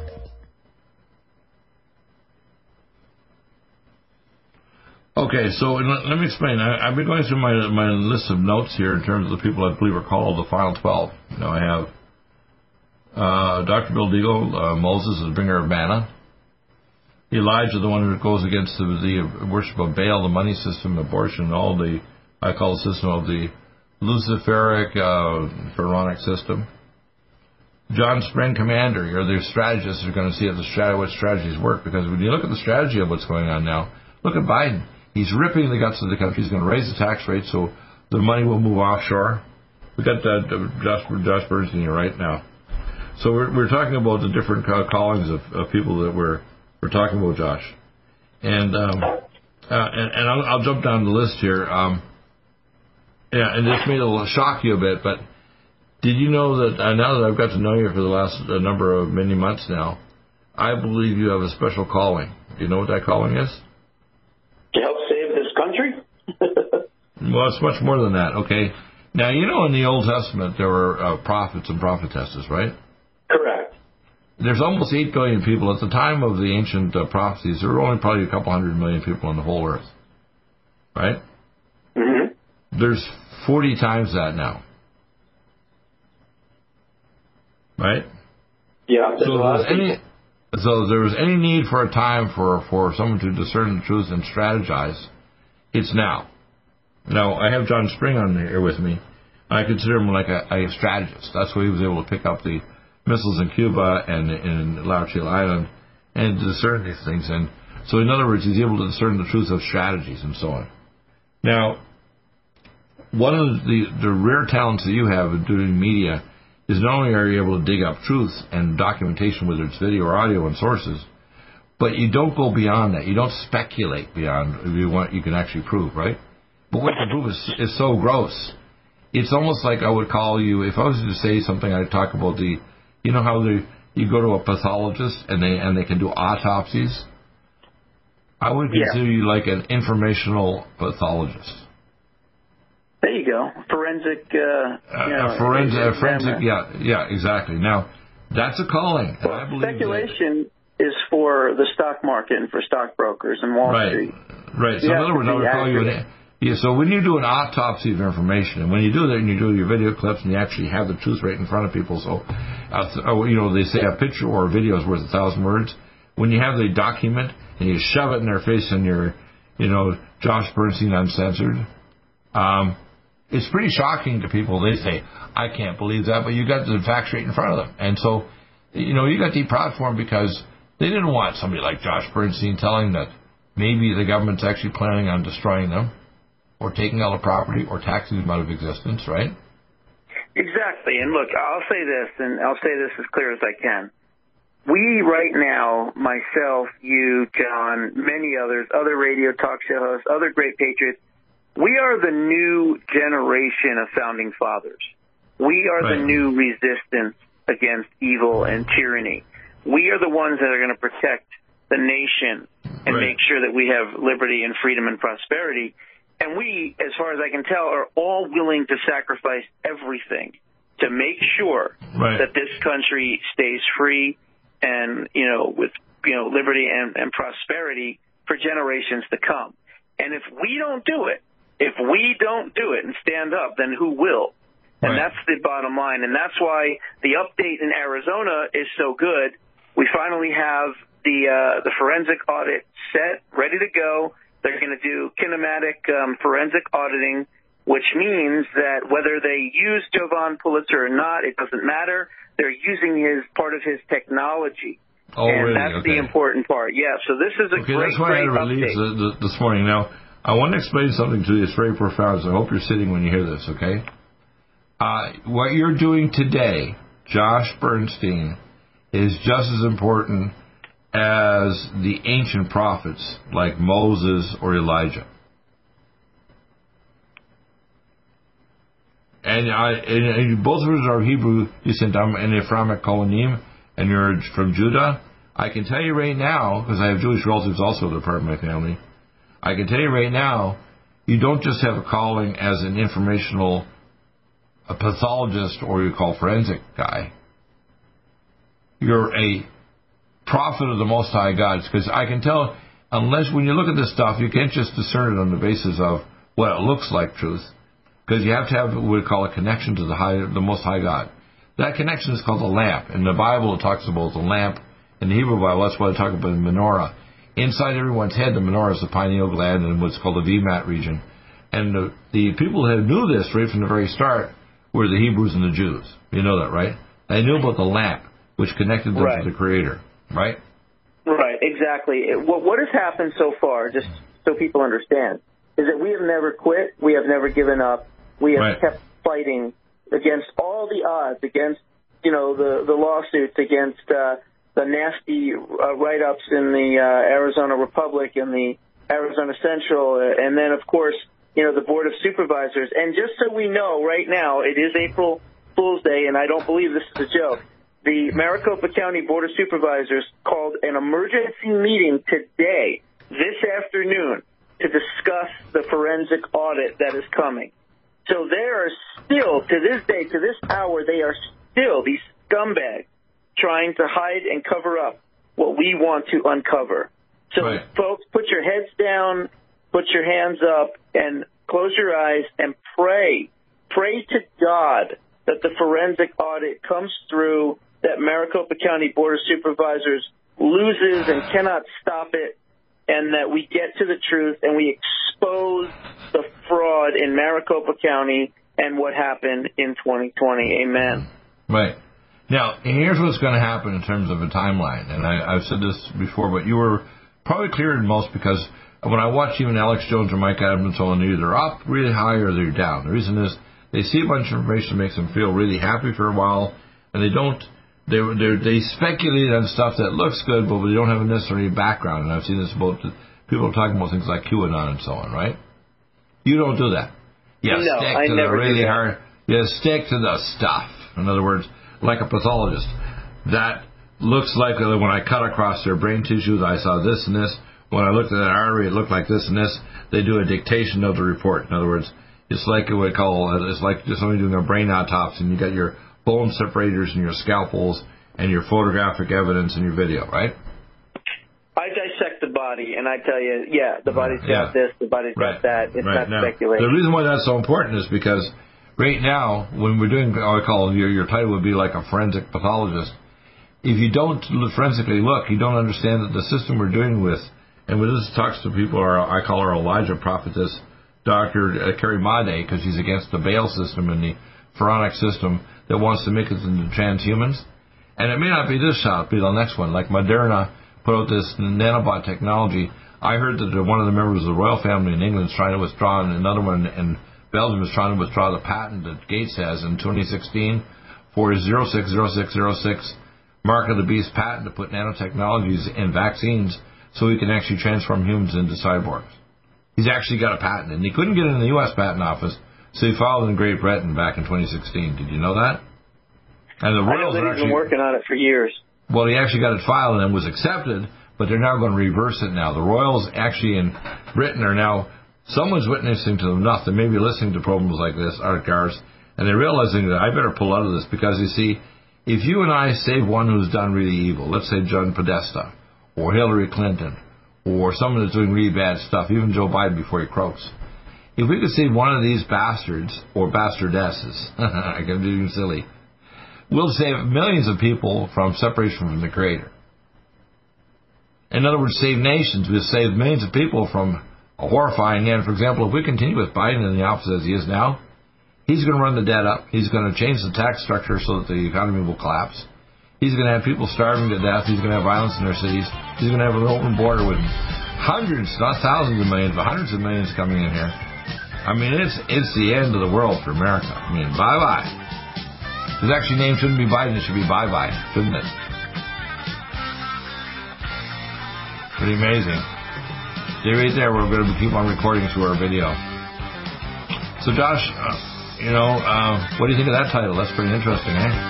Okay, so let me explain. I, I've been going through my my list of notes here in terms of the people I believe are called the Final Twelve. Now I have uh, Doctor Bill Deagle, uh, Moses, the bringer of manna. Elijah, the one who goes against the, the worship of Baal, the money system, abortion, all the, I call the system of the Luciferic, uh, pharaonic system. John Spring, commander, you're the strategists who are going to see how the strat- what strategies work, because when you look at the strategy of what's going on now, look at Biden. He's ripping the guts of the country. He's going to raise the tax rate so the money will move offshore. We've got uh, Josh, Josh Bernstein here right now. So we're, we're talking about the different uh, callings of, of people that we're, we're talking about, Josh. And um, uh, and, and I'll, I'll jump down the list here. Um, yeah, and this may shock you a bit, but did you know that uh, now that I've got to know you for the last uh, number of many months now, I believe you have a special calling. Do you know what that calling is? To help save this country? Well, it's much more than that, okay? Now, you know in the Old Testament there were uh, prophets and prophetesses, right? Correct. There's almost eight billion people. At the time of the ancient uh, prophecies, there were only probably a couple hundred million people on the whole earth, right? Mm-hmm. There's forty times that now. Right? Yeah. So there was any, so there was any need for a time for, for someone to discern the truth and strategize, it's now. Now, I have John Spring on here with me. I consider him like a, a strategist. That's why he was able to pick up the missiles in Cuba and in La Chile Island and discern these things. And so, in other words, he's able to discern the truth of strategies and so on. Now, one of the, the rare talents that you have in doing media is not only are you able to dig up truth and documentation, whether it's video or audio and sources, but you don't go beyond that. You don't speculate beyond you want you can actually prove, right? But what you prove is, is so gross. It's almost like I would call you, if I was to say something, I'd talk about the, you know how the, you go to a pathologist and they and they can do autopsies? I would consider yeah. you like an informational pathologist. There you go. Forensic. Uh, you know, uh, forensic, uh, forensic. Yeah, yeah, exactly. Now, that's a calling. Well, I believe speculation that, is for the stock market and for stockbrokers and Wall right, Street. Right. So in other words, I would call you an. Yeah. So when you do an autopsy of information, and when you do that, and you do your video clips, and you actually have the truth right in front of people, so uh, you know they say a picture or a video is worth a thousand words. When you have the document and you shove it in their face and you're, you know, Josh Bernstein Uncensored. Um, It's pretty shocking to people. They say, I can't believe that, but you got the facts right in front of them. And so, you know, you got deplatformed because they didn't want somebody like Josh Bernstein telling that maybe the government's actually planning on destroying them or taking all the property or taxing them out of existence, right? Exactly. And look, I'll say this, and I'll say this as clear as I can. We right now, myself, you, John, many others, other radio talk show hosts, other great patriots, we are the new generation of founding fathers. We are right. the new resistance against evil and tyranny. We are the ones that are going to protect the nation and right. make sure that we have liberty and freedom and prosperity. And we, as far as I can tell, are all willing to sacrifice everything to make sure right. that this country stays free and, you know, with, you know, liberty and, and prosperity for generations to come. And if we don't do it, If we don't do it and stand up, then who will? And right. that's the bottom line. And that's why the update in Arizona is so good. We finally have the uh, the forensic audit set, ready to go. They're going to do kinematic um, forensic auditing, which means that whether they use Jovan Pulitzer or not, it doesn't matter. They're using his part of his technology. Oh, and really? that's okay. the important part. Yeah, so this is a okay, great, that's why great I released the, the, this morning. Now, I want to explain something to you. It's very profound, so I hope you're sitting when you hear this, okay? Uh, what you're doing today, Josh Bernstein, is just as important as the ancient prophets like Moses or Elijah. And, I, and, and both of us are Hebrew descent. I'm an Ephraimic Kohanim, and you're from Judah. I can tell you right now, because I have Jewish relatives also that are part of my family, I can tell you right now, you don't just have a calling as an informational, a pathologist, or you call forensic guy. You're a prophet of the Most High God. Because I can tell, unless when you look at this stuff, you can't just discern it on the basis of what it looks like truth. Because you have to have what we call a connection to the high, the Most High God. That connection is called a lamp. In the Bible, it talks about the lamp. In the Hebrew Bible, that's what I talk about the menorah. Inside everyone's head, the menorah is the pineal gland and what's called the V MAT region. And the, the people who knew this right from the very start were the Hebrews and the Jews. You know that, right? They knew about the lamp, which connected them right. to the Creator, right? Right, exactly. It, what, what has happened so far, just so people understand, is that we have never quit. We have never given up. We have right. kept fighting against all the odds, against, you know, the, the lawsuits, against uh, the nasty uh, write-ups in the uh, Arizona Republic and the Arizona Central, uh, and then, of course, you know, the Board of Supervisors. And just so we know, right now, it is April Fool's Day, and I don't believe this is a joke. The Maricopa County Board of Supervisors called an emergency meeting today, this afternoon, to discuss the forensic audit that is coming. So they are still, to this day, to this hour, they are still, these scumbags, trying to hide and cover up what we want to uncover. So, right. folks, put your heads down, put your hands up, and close your eyes and pray. Pray to God that the forensic audit comes through, that Maricopa County Board of Supervisors loses and cannot stop it, and that we get to the truth and we expose the fraud in Maricopa County and what happened in twenty twenty. Amen. Right. Now, here's what's going to happen in terms of a timeline. And I, I've said this before, but you were probably clearer than most because when I watch even Alex Jones or Mike Adams and so on, they're either up really high or they're down. The reason is they see a bunch of information that makes them feel really happy for a while, and they don't, they they speculate on stuff that looks good, but they don't have a necessary background. And I've seen this about people talking about things like QAnon and so on, right? You don't do that. You no, stick I to never the really do that. hard, you stick to the stuff. In other words, like a pathologist, that looks like when I cut across their brain tissues, I saw this and this. When I looked at that artery, it looked like this and this. They do a dictation of the report. In other words, It's like what we call, it's like somebody doing a brain autopsy, and you got your bone separators and your scalpels and your photographic evidence and your video, right? I dissect the body, and I tell you, yeah, the body's yeah. got this, the body's right. got that. It's right. not now, speculation. The reason why that's so important is because right now, when we're doing, I call your, your title would be like a forensic pathologist. If you don't forensically look, you don't understand that the system we're dealing with, and when this talks to people, are, I call her Elijah prophetess, Doctor Kerry Made, because she's against the Baal system and the pharaonic system that wants to make us into transhumans. And it may not be this shot, it'll be the next one. Like Moderna put out this nanobot technology. I heard that one of the members of the royal family in England is trying to withdraw, and another one in Belgium is trying to withdraw the patent that Gates has in twenty sixteen for his zero six zero six zero six Mark of the Beast patent to put nanotechnologies in vaccines so he can actually transform humans into cyborgs. He's actually got a patent, and he couldn't get it in the U S Patent Office, so he filed in Great Britain back in twenty sixteen. Did you know that? And the Royals I know that he's actually, been working on it for years. Well, he actually got it filed and was accepted, but they're now going to reverse it now. The Royals actually in Britain are now, someone's witnessing to enough, they may be listening to programs like this, Art Gars, and they're realizing that I better pull out of this, because you see, if you and I save one who's done really evil, let's say John Podesta, or Hillary Clinton, or someone that's doing really bad stuff, even Joe Biden before he croaks, if we could save one of these bastards, or bastardesses, I can do you silly, we'll save millions of people from separation from the Creator. In other words, save nations. We'll save millions of people from a horrifying end. For example, if we continue with Biden in the office as he is now, he's going to run the debt up. He's going to change the tax structure so that the economy will collapse. He's going to have people starving to death. He's going to have violence in their cities. He's going to have an open border with hundreds, not thousands of millions, but hundreds of millions coming in here. I mean, it's it's the end of the world for America. I mean, bye-bye. His actually name shouldn't be Biden, it should be bye-bye, shouldn't it? Pretty amazing. Stay right there, we're going to keep on recording through our video. So Josh, uh, you know, uh, what do you think of that title? That's pretty interesting, eh?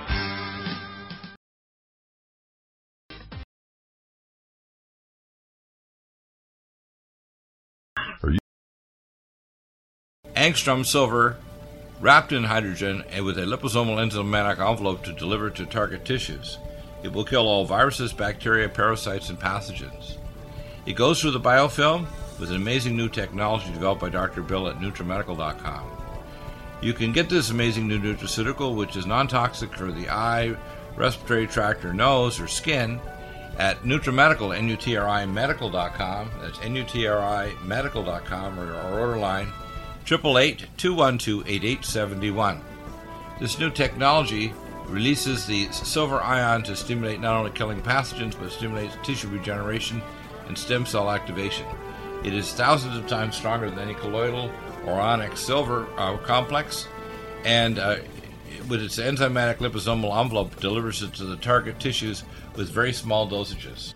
Angstrom silver wrapped in hydrogen and with a liposomal enzymatic envelope to deliver to target tissues. It will kill all viruses, bacteria, parasites, and pathogens. It goes through the biofilm with an amazing new technology developed by Doctor Bill at NutriMedical dot com. You can get this amazing new nutraceutical, which is non-toxic for the eye, respiratory tract, or nose, or skin, at NutriMedical, N U T R I Medical dot com. That's N U T R I Medical dot com, or our order line, eight eight eight, two one two, eight eight seven one. This new technology releases the silver ion to stimulate not only killing pathogens, but stimulates tissue regeneration and stem cell activation. It is thousands of times stronger than any colloidal or ionic silver uh, complex, and uh, with its enzymatic liposomal envelope, delivers it to the target tissues with very small dosages.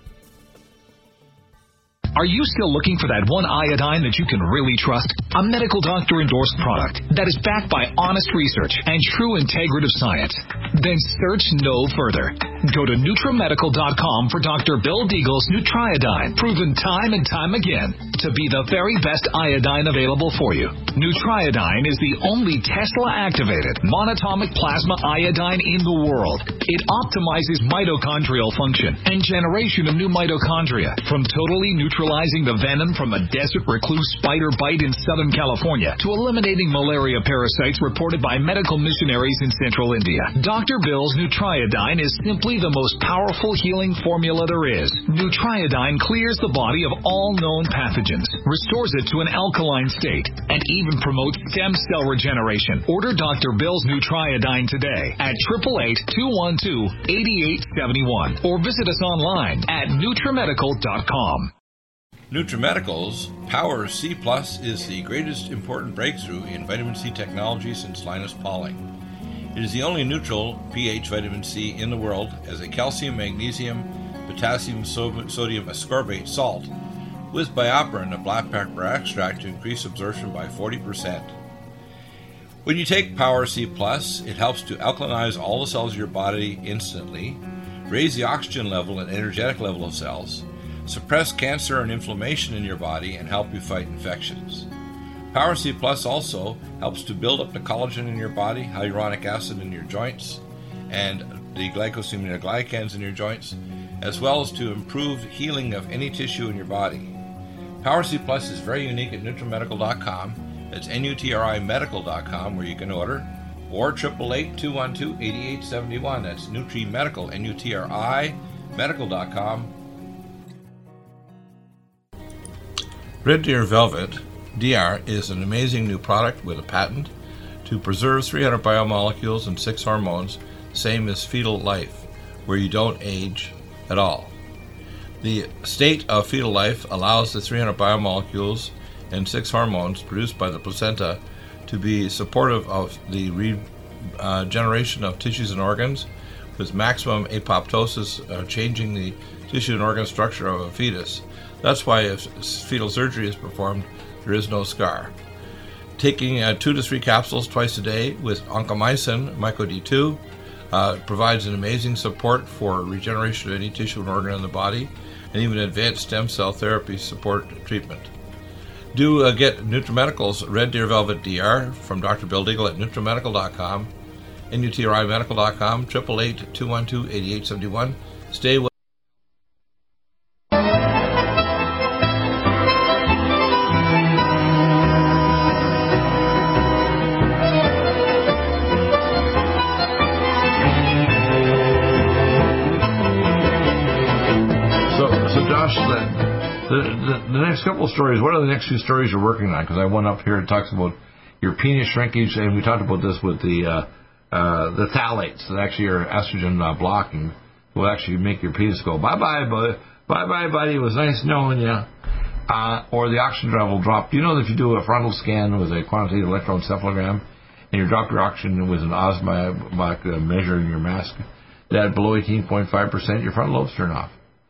Are you still looking for that one iodine that you can really trust? A medical doctor endorsed product that is backed by honest research and true integrative science? Then search no further. Go to NutriMedical dot com for Doctor Bill Deagle's Nutriodine, proven time and time again to be the very best iodine available for you. Nutriodine is the only Tesla-activated monatomic plasma iodine in the world. It optimizes mitochondrial function and generation of new mitochondria from totally neutralizing the venom from a desert recluse spider bite in Southern California to eliminating malaria parasites reported by medical missionaries in Central India. Doctor Bill's Nutriodine is simply the most powerful healing formula there is. Nutriodine clears the body of all known pathogens, restores it to an alkaline state, and even promotes stem cell regeneration. Order Doctor Bill's Nutriodine today at eight eight eight, two one two, eight eight seven one or visit us online at NutriMedical dot com. NutriMedical's Power C Plus is the greatest important breakthrough in vitamin C technology since Linus Pauling. It is the only neutral pH vitamin C in the world as a calcium, magnesium, potassium, sodium ascorbate salt with BioPerine, a black pepper extract, to increase absorption by forty percent. When you take Power C Plus, it helps to alkalinize all the cells of your body instantly, raise the oxygen level and energetic level of cells, suppress cancer and inflammation in your body, and help you fight infections. Power C Plus also helps to build up the collagen in your body, hyaluronic acid in your joints, and the glycosaminoglycans in your joints, as well as to improve healing of any tissue in your body. Power C Plus is very unique at NutriMedical dot com. It's N U T R I medical dot com where you can order, or eight eight eight, two one two, eight eight seven one. That's NutriMedical, N U T R I medical dot com. Red Deer Velvet D R is an amazing new product with a patent to preserve three hundred biomolecules and six hormones, same as fetal life, where you don't age at all. The state of fetal life allows the three hundred biomolecules and six hormones produced by the placenta to be supportive of the regeneration uh, of tissues and organs, with maximum apoptosis, uh, changing the tissue and organ structure of a fetus. That's why if fetal surgery is performed, there is no scar. Taking uh, two to three capsules twice a day with oncomycin, Myco D two, uh, provides an amazing support for regeneration of any tissue and organ in the body, and even advanced stem cell therapy support treatment. Do uh, get NutriMedical's Red Deer Velvet D R from Doctor Bill Deagle at NutriMedical dot com, N U T R I medical dot com, eight eight eight, two one two, eight eight seven one. Stay well. The, the, the next couple of stories, what are the next few stories you're working on? Because I went up here and talks about your penis shrinkage, and we talked about this with the uh, uh, the phthalates that actually are estrogen uh, blocking will actually make your penis go, bye-bye, buddy, bye-bye, buddy, it was nice knowing you. Uh, or the oxygen level drop. Do you know that if you do a frontal scan with a quantitative electroencephalogram and you drop your oxygen with an osmotic measure in your mask, that below eighteen point five percent, your frontal lobes turn off.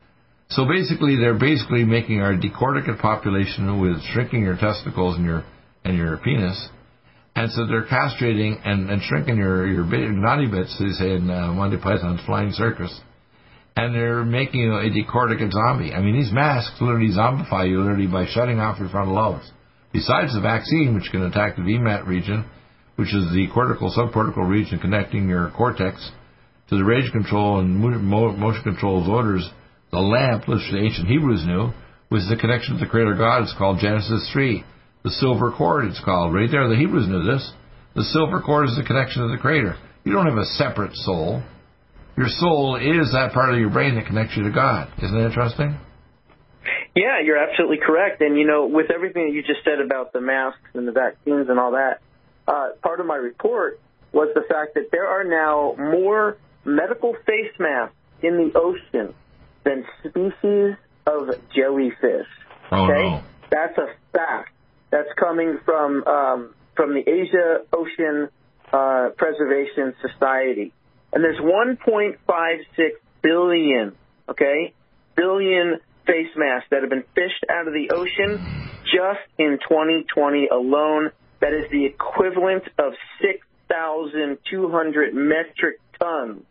So basically, they're basically making our decorticate population with shrinking your testicles and your and your penis, and so they're castrating and, and shrinking your your naughty bits, they say in uh, Monty Python's Flying Circus, and they're making you a decorticate zombie. I mean, these masks literally zombify you literally by shutting off your frontal lobes. Besides the vaccine, which can attack the V MAT region, which is the cortical subcortical region connecting your cortex to the rage control and motion control orders. The lamp, which the ancient Hebrews knew, was the connection to the Creator God. It's called Genesis three. The silver cord, it's called. Right there, the Hebrews knew this. The silver cord is the connection to the Creator. You don't have a separate soul. Your soul is that part of your brain that connects you to God. Isn't that interesting? Yeah, you're absolutely correct. And, you know, with everything that you just said about the masks and the vaccines and all that, uh, part of my report was the fact that there are now more medical face masks in the ocean than species of jellyfish. Oh, okay? No. That's a fact. That's coming from um, from the Asia Ocean uh, Preservation Society. And there's one point five six billion, okay, billion face masks that have been fished out of the ocean just in twenty twenty alone. That is the equivalent of six thousand two hundred metric tons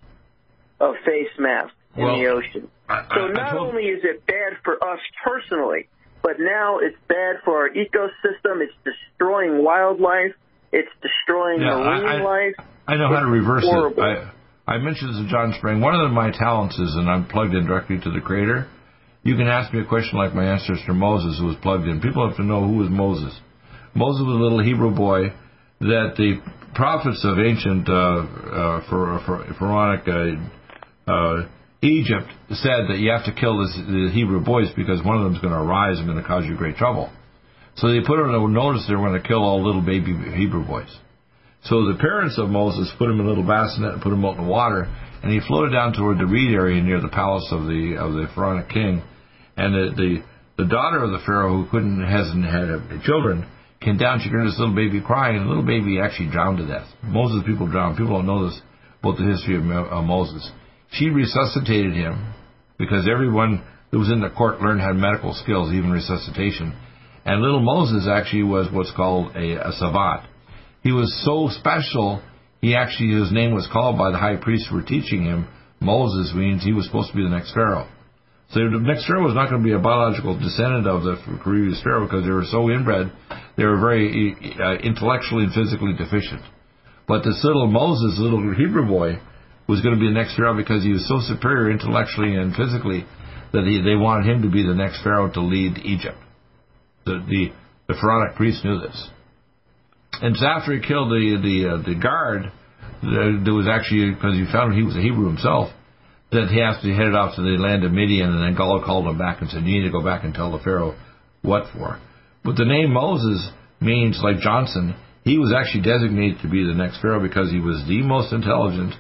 of face masks in well, the ocean. I, so I, not I told... only is it bad for us personally, but now it's bad for our ecosystem. It's destroying wildlife. It's destroying yeah, marine I, I, life. I know it's how to reverse horrible. it. I, I mentioned this to John Spring. One of my talents is, and I'm plugged in directly to the Creator. You can ask me a question like my ancestor Moses, who was plugged in. People have to know who was Moses. Moses was a little Hebrew boy that the prophets of ancient uh, uh, for, for, pharaonic uh, uh, Egypt said that you have to kill this, the Hebrew boys because one of them is going to arise and going to cause you great trouble. So they put on a notice they were going to kill all little baby Hebrew boys. So the parents of Moses put him in a little bassinet and put him out in the water, and he floated down toward the reed area near the palace of the of the pharaonic king. And the the, the daughter of the pharaoh, who couldn't hasn't had children, came down. She heard this little baby crying, and the little baby actually drowned to death. Moses people drowned. People don't know this about the history of uh, Moses. She resuscitated him because everyone that was in the court learned had medical skills, even resuscitation. And little Moses actually was what's called a, a savant. He was so special, he actually, his name was called by the high priests who were teaching him. Moses means he was supposed to be the next pharaoh. So the next pharaoh was not going to be a biological descendant of the previous pharaoh because they were so inbred They were very uh, intellectually and physically deficient. But this little Moses, little Hebrew boy, was going to be the next Pharaoh because he was so superior intellectually and physically that he, they wanted him to be the next Pharaoh to lead Egypt. The the, the Pharaonic priests knew this. And so after he killed the the uh, the guard, there was actually, because he found he was a Hebrew himself, that he has to headed off to the land of Midian, and then God called him back and said, you need to go back and tell the Pharaoh what for. But the name Moses means, like Johnson, he was actually designated to be the next Pharaoh because he was the most intelligent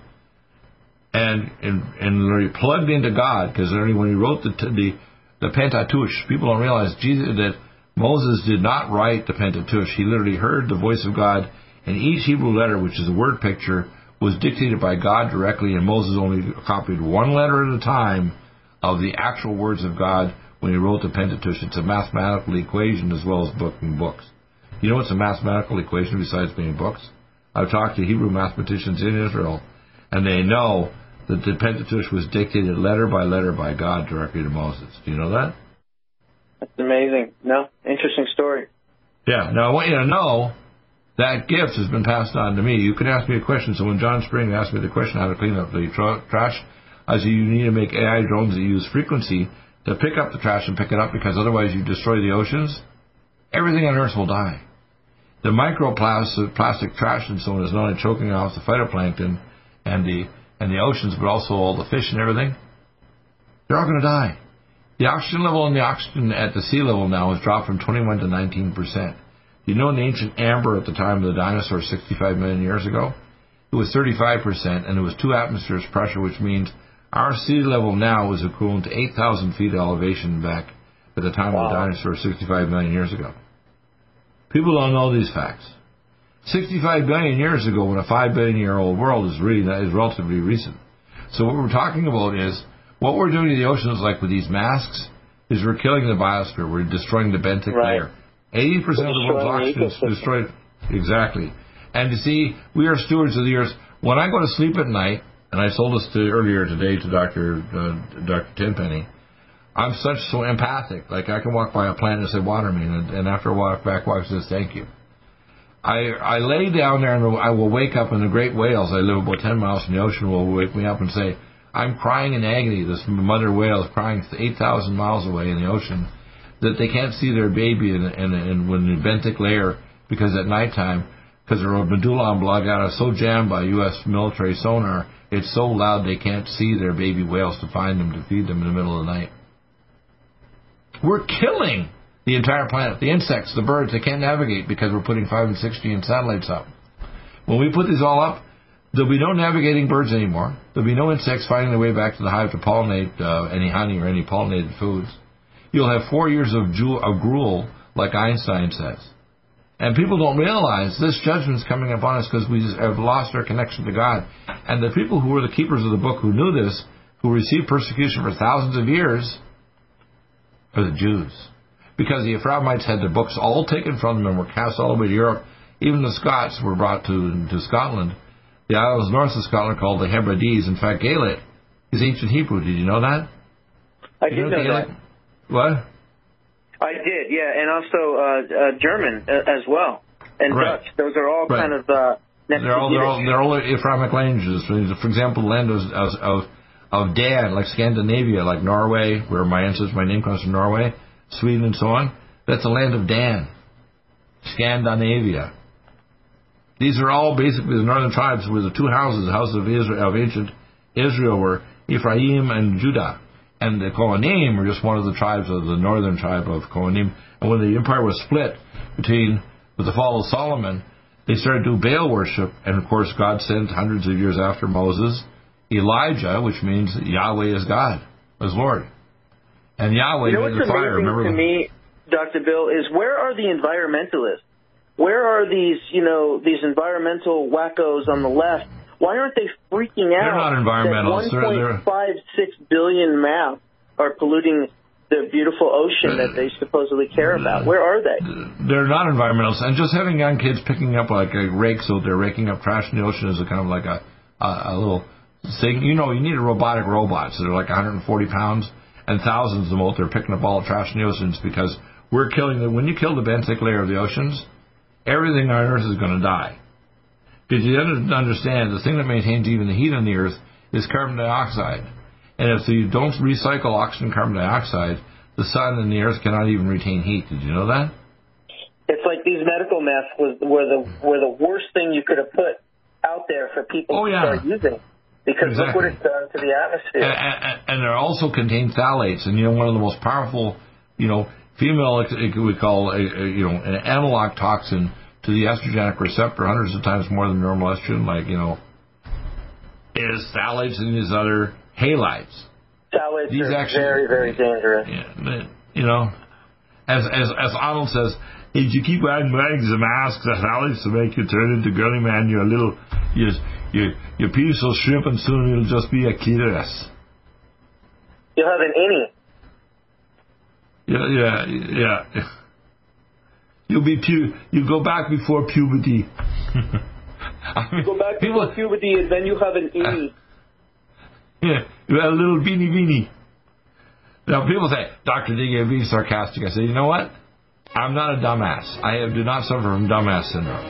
and and, and plugged into God, because when he wrote the, the the Pentateuch, people don't realize Jesus, that Moses did not write the Pentateuch. He literally heard the voice of God, and each Hebrew letter, which is a word picture, was dictated by God directly, and Moses only copied one letter at a time of the actual words of God when he wrote the Pentateuch. It's a mathematical equation as well as book and books. You know what's a mathematical equation besides being books? I've talked to Hebrew mathematicians in Israel, and they know that the Pentateuch was dictated letter by letter by God directly to Moses. Do you know that? That's amazing. No, interesting story. Yeah. Now, I want you to know that gift has been passed on to me. You can ask me a question. So when John Spring asked me the question how to clean up the tra- trash, I said you need to make A I drones that use frequency to pick up the trash and pick it up, because otherwise you destroy the oceans. Everything on Earth will die. The microplastic plastic trash and so on is not only choking off the phytoplankton and the and the oceans, but also all the fish and everything. They're all going to die. The oxygen level in the oxygen at the sea level now has dropped from twenty-one to nineteen percent. You know, in the ancient amber at the time of the dinosaurs, sixty-five million years ago, it was thirty-five percent, and it was two atmospheres pressure, which means our sea level now is equivalent to eight thousand feet elevation back at the time wow. of the dinosaurs, sixty-five million years ago. People don't know these facts. sixty-five billion years ago, when a five billion year old world is really is relatively recent. So what we're talking about is what we're doing to the oceans, like with these masks, is we're killing the biosphere. We're destroying the benthic right. layer. eighty percent of the world's oxygen is destroyed. Exactly. And you see, we are stewards of the earth. When I go to sleep at night, and I told this to earlier today to Doctor Uh, Doctor Tenpenny, I'm such so empathic. Like I can walk by a plant and say, water me, and, and after a walk back, walk says, thank you. I I lay down there and I will wake up, and the great whales, I live about ten miles from the ocean, will wake me up and say, I'm crying in agony. This mother whale is crying eight thousand miles away in the ocean that they can't see their baby in, in, in when the benthic layer, because at nighttime, because their medulla oblongata is so jammed by U S military sonar, it's so loud they can't see their baby whales to find them to feed them in the middle of the night. We're killing the entire planet. The insects, the birds, they can't navigate because we're putting five and six G and satellites up. When we put these all up, there'll be no navigating birds anymore. There'll be no insects finding their way back to the hive to pollinate uh, any honey or any pollinated foods. You'll have four years of, ju- of gruel, like Einstein says. And people don't realize this judgment's coming upon us because we have lost our connection to God. And the people who were the keepers of the book who knew this, who received persecution for thousands of years, are the Jews. Because the Ephraimites had their books all taken from them and were cast all the way to Europe. Even the Scots were brought to, to Scotland. The islands north of Scotland are called the Hebrides. In fact, Gaelic is ancient Hebrew. Did you know that? I did know, know that. What? I did, yeah, and also uh, uh, German uh, as well, and right. Dutch. Those are all right. kind of uh, next they're all to they're all they're all Ephraimic languages. For example, the land of of of Dan, like Scandinavia, like Norway, where my ancestors, my name comes from Norway, Sweden, and so on. That's the land of Dan, Scandinavia. These are all basically the northern tribes, where the two houses, the houses of Israel, of ancient Israel, were Ephraim and Judah. And the Kohanim were just one of the tribes of the northern tribe of Kohanim. And when the empire was split between, with the fall of Solomon, they started to do Baal worship. And of course, God sent hundreds of years after Moses Elijah, which means Yahweh is God, is Lord. And Yahweh you know made the fire. Remember to the... me, Doctor Bill, is where are the environmentalists? Where are these, you know, these environmental wackos on the left? Why aren't they freaking out? They're not environmentalists. one point five six billion mass are polluting the beautiful ocean that they supposedly care about. Where are they? They're not environmentalists. And just having young kids picking up like a rake so they're raking up trash in the ocean is a kind of like a, a, a little thing. You know, you need a robotic robot. So they're like one hundred forty pounds and thousands of them out there picking up all the trash in the oceans because we're killing the, when you kill the benthic layer of the oceans, everything on Earth is going to die. Because you understand, the thing that maintains even the heat on the Earth is carbon dioxide. And if you don't recycle oxygen and carbon dioxide, the sun and the Earth cannot even retain heat. Did you know that? It's like these medical masks was, were the were the worst thing you could have put out there for people oh, to yeah. start using. Because exactly. look what it's done to the atmosphere. And, and, and they also contain phthalates. And, you know, one of the most powerful, you know, female, we call, a, a, you know, an analog toxin to the estrogenic receptor, hundreds of times more than normal estrogen, like, you know, is phthalates and these other halides. Phthalates these are actually, very, very dangerous. Yeah, you know, as as as Arnold says, if you keep wearing wearing the masks, the phthalates to make you turn into girly man, you're a little, your your your penis will shrink and soon it'll just be a clitoris. You'll have an innie. Yeah, yeah, yeah. You'll be pu- you go back before puberty. I mean, you go back before people, puberty and then you have an innie. Uh, yeah, you have a little beanie beanie. Now people say, Doctor D, you're being sarcastic. I say, you know what? I'm not a dumbass. I have, do not suffer from dumbass syndrome.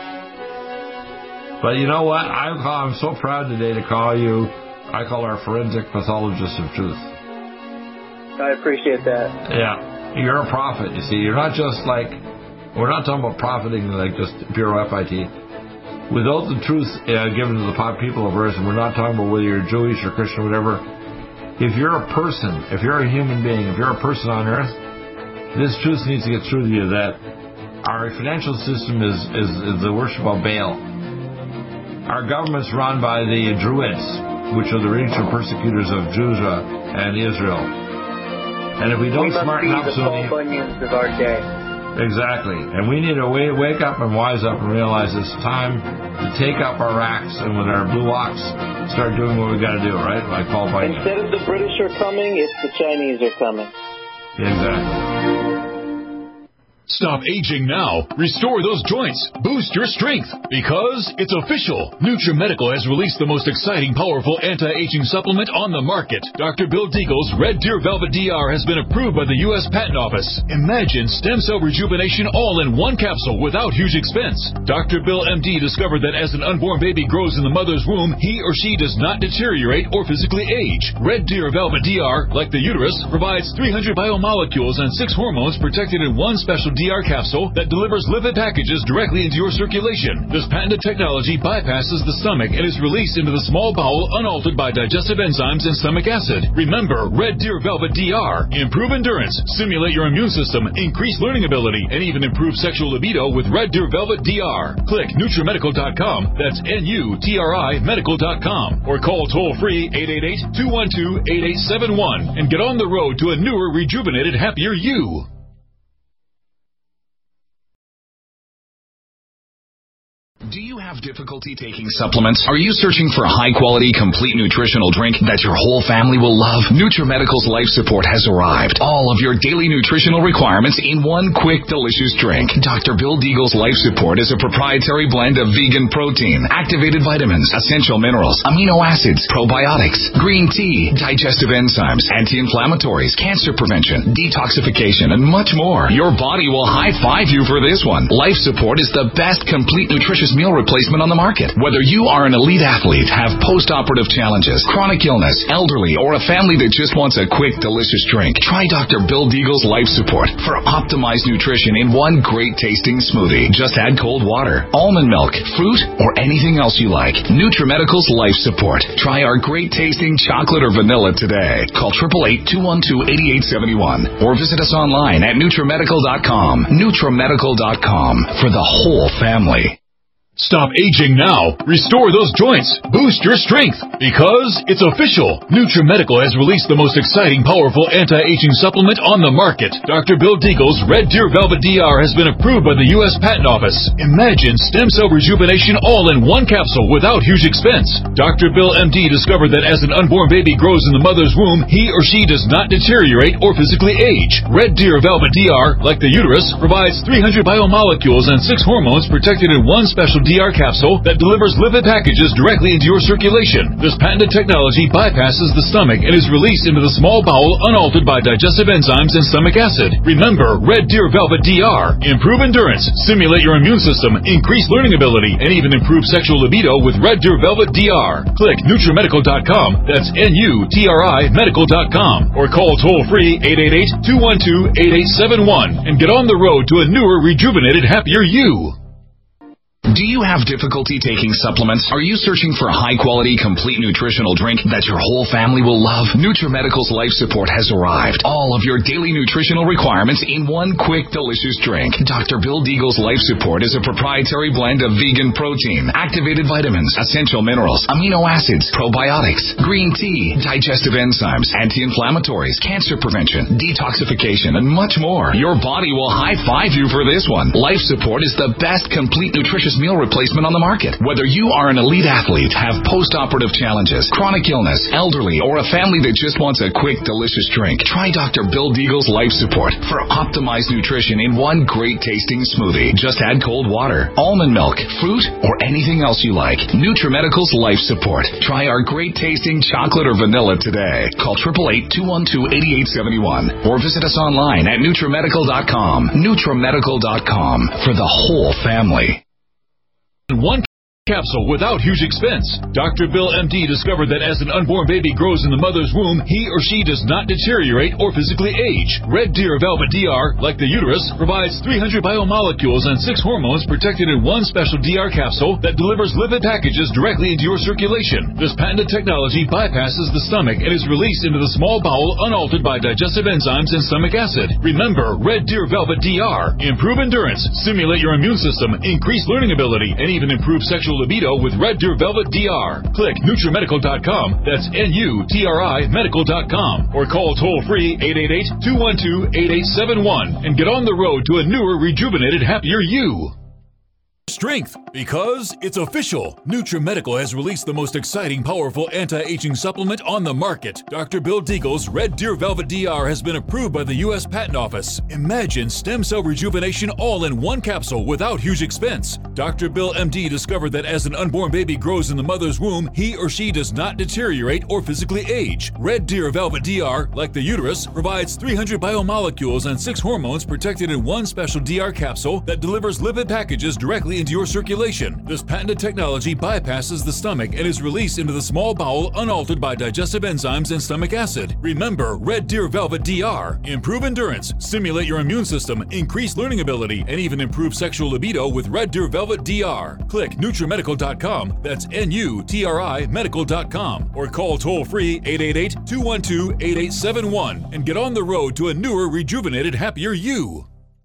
But you know what? I call, I'm so proud today to call you, I call our forensic pathologist of truth. I appreciate that. Yeah. You're a prophet, you see. You're not just like, we're not talking about profiting like just pure F I T. Without the truth uh, given to the people of Earth, and we're not talking about whether you're Jewish or Christian or whatever, if you're a person, if you're a human being, if you're a person on Earth, this truth needs to get through to you that our financial system is, is, is the worship of Baal. Our government's run by the Druids, which are the original persecutors of Judah and Israel. And if we don't we must smarten be up the soon, Paul Bunyans of our day. Exactly. And we need to wake, wake up and wise up and realize it's time to take up our racks and with our blue ox start doing what we got to do, right? Like Paul Bunyan. Instead of the British are coming, it's the Chinese are coming. Exactly. Stop aging now. Restore those joints. Boost your strength. Because it's official. NutriMedical has released the most exciting, powerful anti-aging supplement on the market. Doctor Bill Deagle's Red Deer Velvet D R has been approved by the U S Patent Office. Imagine stem cell rejuvenation all in one capsule without huge expense. Doctor Bill M D discovered that as an unborn baby grows in the mother's womb, he or she does not deteriorate or physically age. Red Deer Velvet D R, like the uterus, provides three hundred biomolecules and six hormones protected in one special D R capsule that delivers lipid packages directly into your circulation. This patented technology bypasses the stomach and is released into the small bowel unaltered by digestive enzymes and stomach acid. Remember, Red Deer Velvet D R. Improve endurance, stimulate your immune system, increase learning ability, and even improve sexual libido with Red Deer Velvet D R. Click NutriMedical dot com, that's N U T R I medical dot com, or call toll-free eight eight eight, two one two, eight eight seven one and get on the road to a newer, rejuvenated, happier you. Do you have difficulty taking supplements? Are you searching for a high-quality, complete nutritional drink that your whole family will love? NutriMedical's Life Support has arrived. All of your daily nutritional requirements in one quick, delicious drink. Doctor Bill Deagle's Life Support is a proprietary blend of vegan protein, activated vitamins, essential minerals, amino acids, probiotics, green tea, digestive enzymes, anti-inflammatories, cancer prevention, detoxification, and much more. Your body will high-five you for this one. Life Support is the best complete nutritious meal replacement on the market. Whether you are an elite athlete, have post-operative challenges, chronic illness, elderly, or a family that just wants a quick, delicious drink, try Doctor Bill Deagle's Life Support for optimized nutrition in one great tasting smoothie. Just add cold water, almond milk, fruit, or anything else you like. NutriMedical's Life Support. Try our great tasting chocolate or vanilla today. Call eight eight eight, two one two, eight eight seven one or visit us online at NutriMedical dot com. NutriMedical dot com for the whole family. Stop aging now. Restore those joints. Boost your strength. Because it's official. NutriMedical has released the most exciting, powerful anti-aging supplement on the market. Doctor Bill Deagle's Red Deer Velvet D R has been approved by the U S Patent Office. Imagine stem cell rejuvenation all in one capsule without huge expense. Doctor Bill M D discovered that as an unborn baby grows in the mother's womb, he or she does not deteriorate or physically age. Red Deer Velvet D R, like the uterus, provides three hundred biomolecules and six hormones protected in one special D R capsule that delivers lipid packages directly into your circulation. This patented technology bypasses the stomach and is released into the small bowel unaltered by digestive enzymes and stomach acid. Remember, Red Deer Velvet D R. Improve endurance, stimulate your immune system, increase learning ability, and even improve sexual libido with Red Deer Velvet D R. Click NutriMedical dot com, that's N U T R I medical dot com, or call toll-free eight eight eight, two one two, eight eight seven one and get on the road to a newer, rejuvenated, happier you. Do you have difficulty taking supplements? Are you searching for a high-quality, complete nutritional drink that your whole family will love? NutriMedical's Life Support has arrived. All of your daily nutritional requirements in one quick, delicious drink. Doctor Bill Deagle's Life Support is a proprietary blend of vegan protein, activated vitamins, essential minerals, amino acids, probiotics, green tea, digestive enzymes, anti-inflammatories, cancer prevention, detoxification, and much more. Your body will high-five you for this one. Life Support is the best complete nutritious meal replacement on the market. Whether you are an elite athlete, have post-operative challenges, chronic illness, elderly, or a family that just wants a quick, delicious drink, try Doctor Bill Deagle's Life Support for optimized nutrition in one great-tasting smoothie. Just add cold water, almond milk, fruit, or anything else you like. NutriMedical's Life Support. Try our great-tasting chocolate or vanilla today. Call eight eight eight, two one two, eight eight seven one or visit us online at NutriMedical dot com. NutriMedical dot com for the whole family. One capsule without huge expense. Doctor Bill M D discovered that as an unborn baby grows in the mother's womb, he or she does not deteriorate or physically age. Red Deer Velvet D R, like the uterus, provides three hundred biomolecules and six hormones protected in one special D R capsule that delivers lipid packages directly into your circulation. This patented technology bypasses the stomach and is released into the small bowel unaltered by digestive enzymes and stomach acid. Remember, Red Deer Velvet D R. Improve endurance, stimulate your immune system, increase learning ability, and even improve sexual libido with Red Deer Velvet D R. Click NutriMedical dot com, that's N U T R I medical dot com, or call toll-free eight eight eight, two one two, eight eight seven one and get on the road to a newer, rejuvenated, happier you. Strength, because it's official. NutriMedical has released the most exciting, powerful anti-aging supplement on the market. Doctor Bill Deagle's Red Deer Velvet D R has been approved by the U S Patent Office. Imagine stem cell rejuvenation all in one capsule without huge expense. Doctor Bill M D discovered that as an unborn baby grows in the mother's womb, he or she does not deteriorate or physically age. Red Deer Velvet D R, like the uterus, provides three hundred biomolecules and six hormones protected in one special D R capsule that delivers lipid packages directly into your circulation. This patented technology bypasses the stomach and is released into the small bowel unaltered by digestive enzymes and stomach acid. Remember, Red Deer Velvet D R. Improve endurance, stimulate your immune system, increase learning ability, and even improve sexual libido with Red Deer Velvet D R. Click NutriMedical dot com, that's N U T R I medical dot com, or call toll-free eight eight eight, two one two, eight eight seven one and get on the road to a newer, rejuvenated, happier you.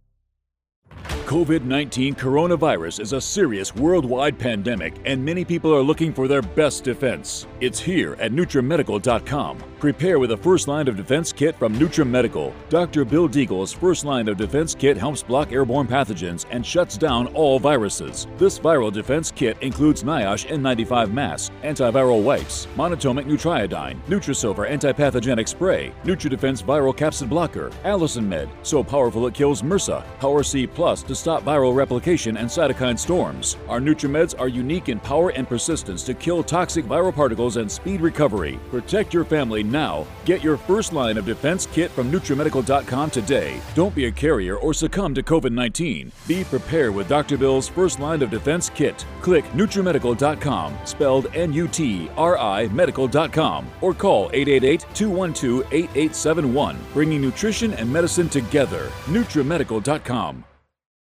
COVID nineteen coronavirus is a serious worldwide pandemic, and many people are looking for their best defense. It's here at NutriMedical dot com. Prepare with a first line of defense kit from NutriMedical. Doctor Bill Deagle's first line of defense kit helps block airborne pathogens and shuts down all viruses. This viral defense kit includes NIOSH N ninety-five masks, antiviral wipes, monatomic Nutriodine, Nutrisilver antipathogenic spray, NutriDefense viral capsid blocker, Allison Med, so powerful it kills MRSA, Power C Plus to stop viral replication and cytokine storms. Our NutriMeds are unique in power and persistence to kill toxic viral particles and speed recovery. Protect your family now. Get your first line of defense kit from NutriMedical dot com today. Don't be a carrier or succumb to COVID nineteen. Be prepared with Doctor Bill's first line of defense kit. Click NutriMedical dot com, spelled N U T R I medical dot com, or call eight eight eight, two one two, eight eight seven one, bringing nutrition and medicine together. NutriMedical dot com.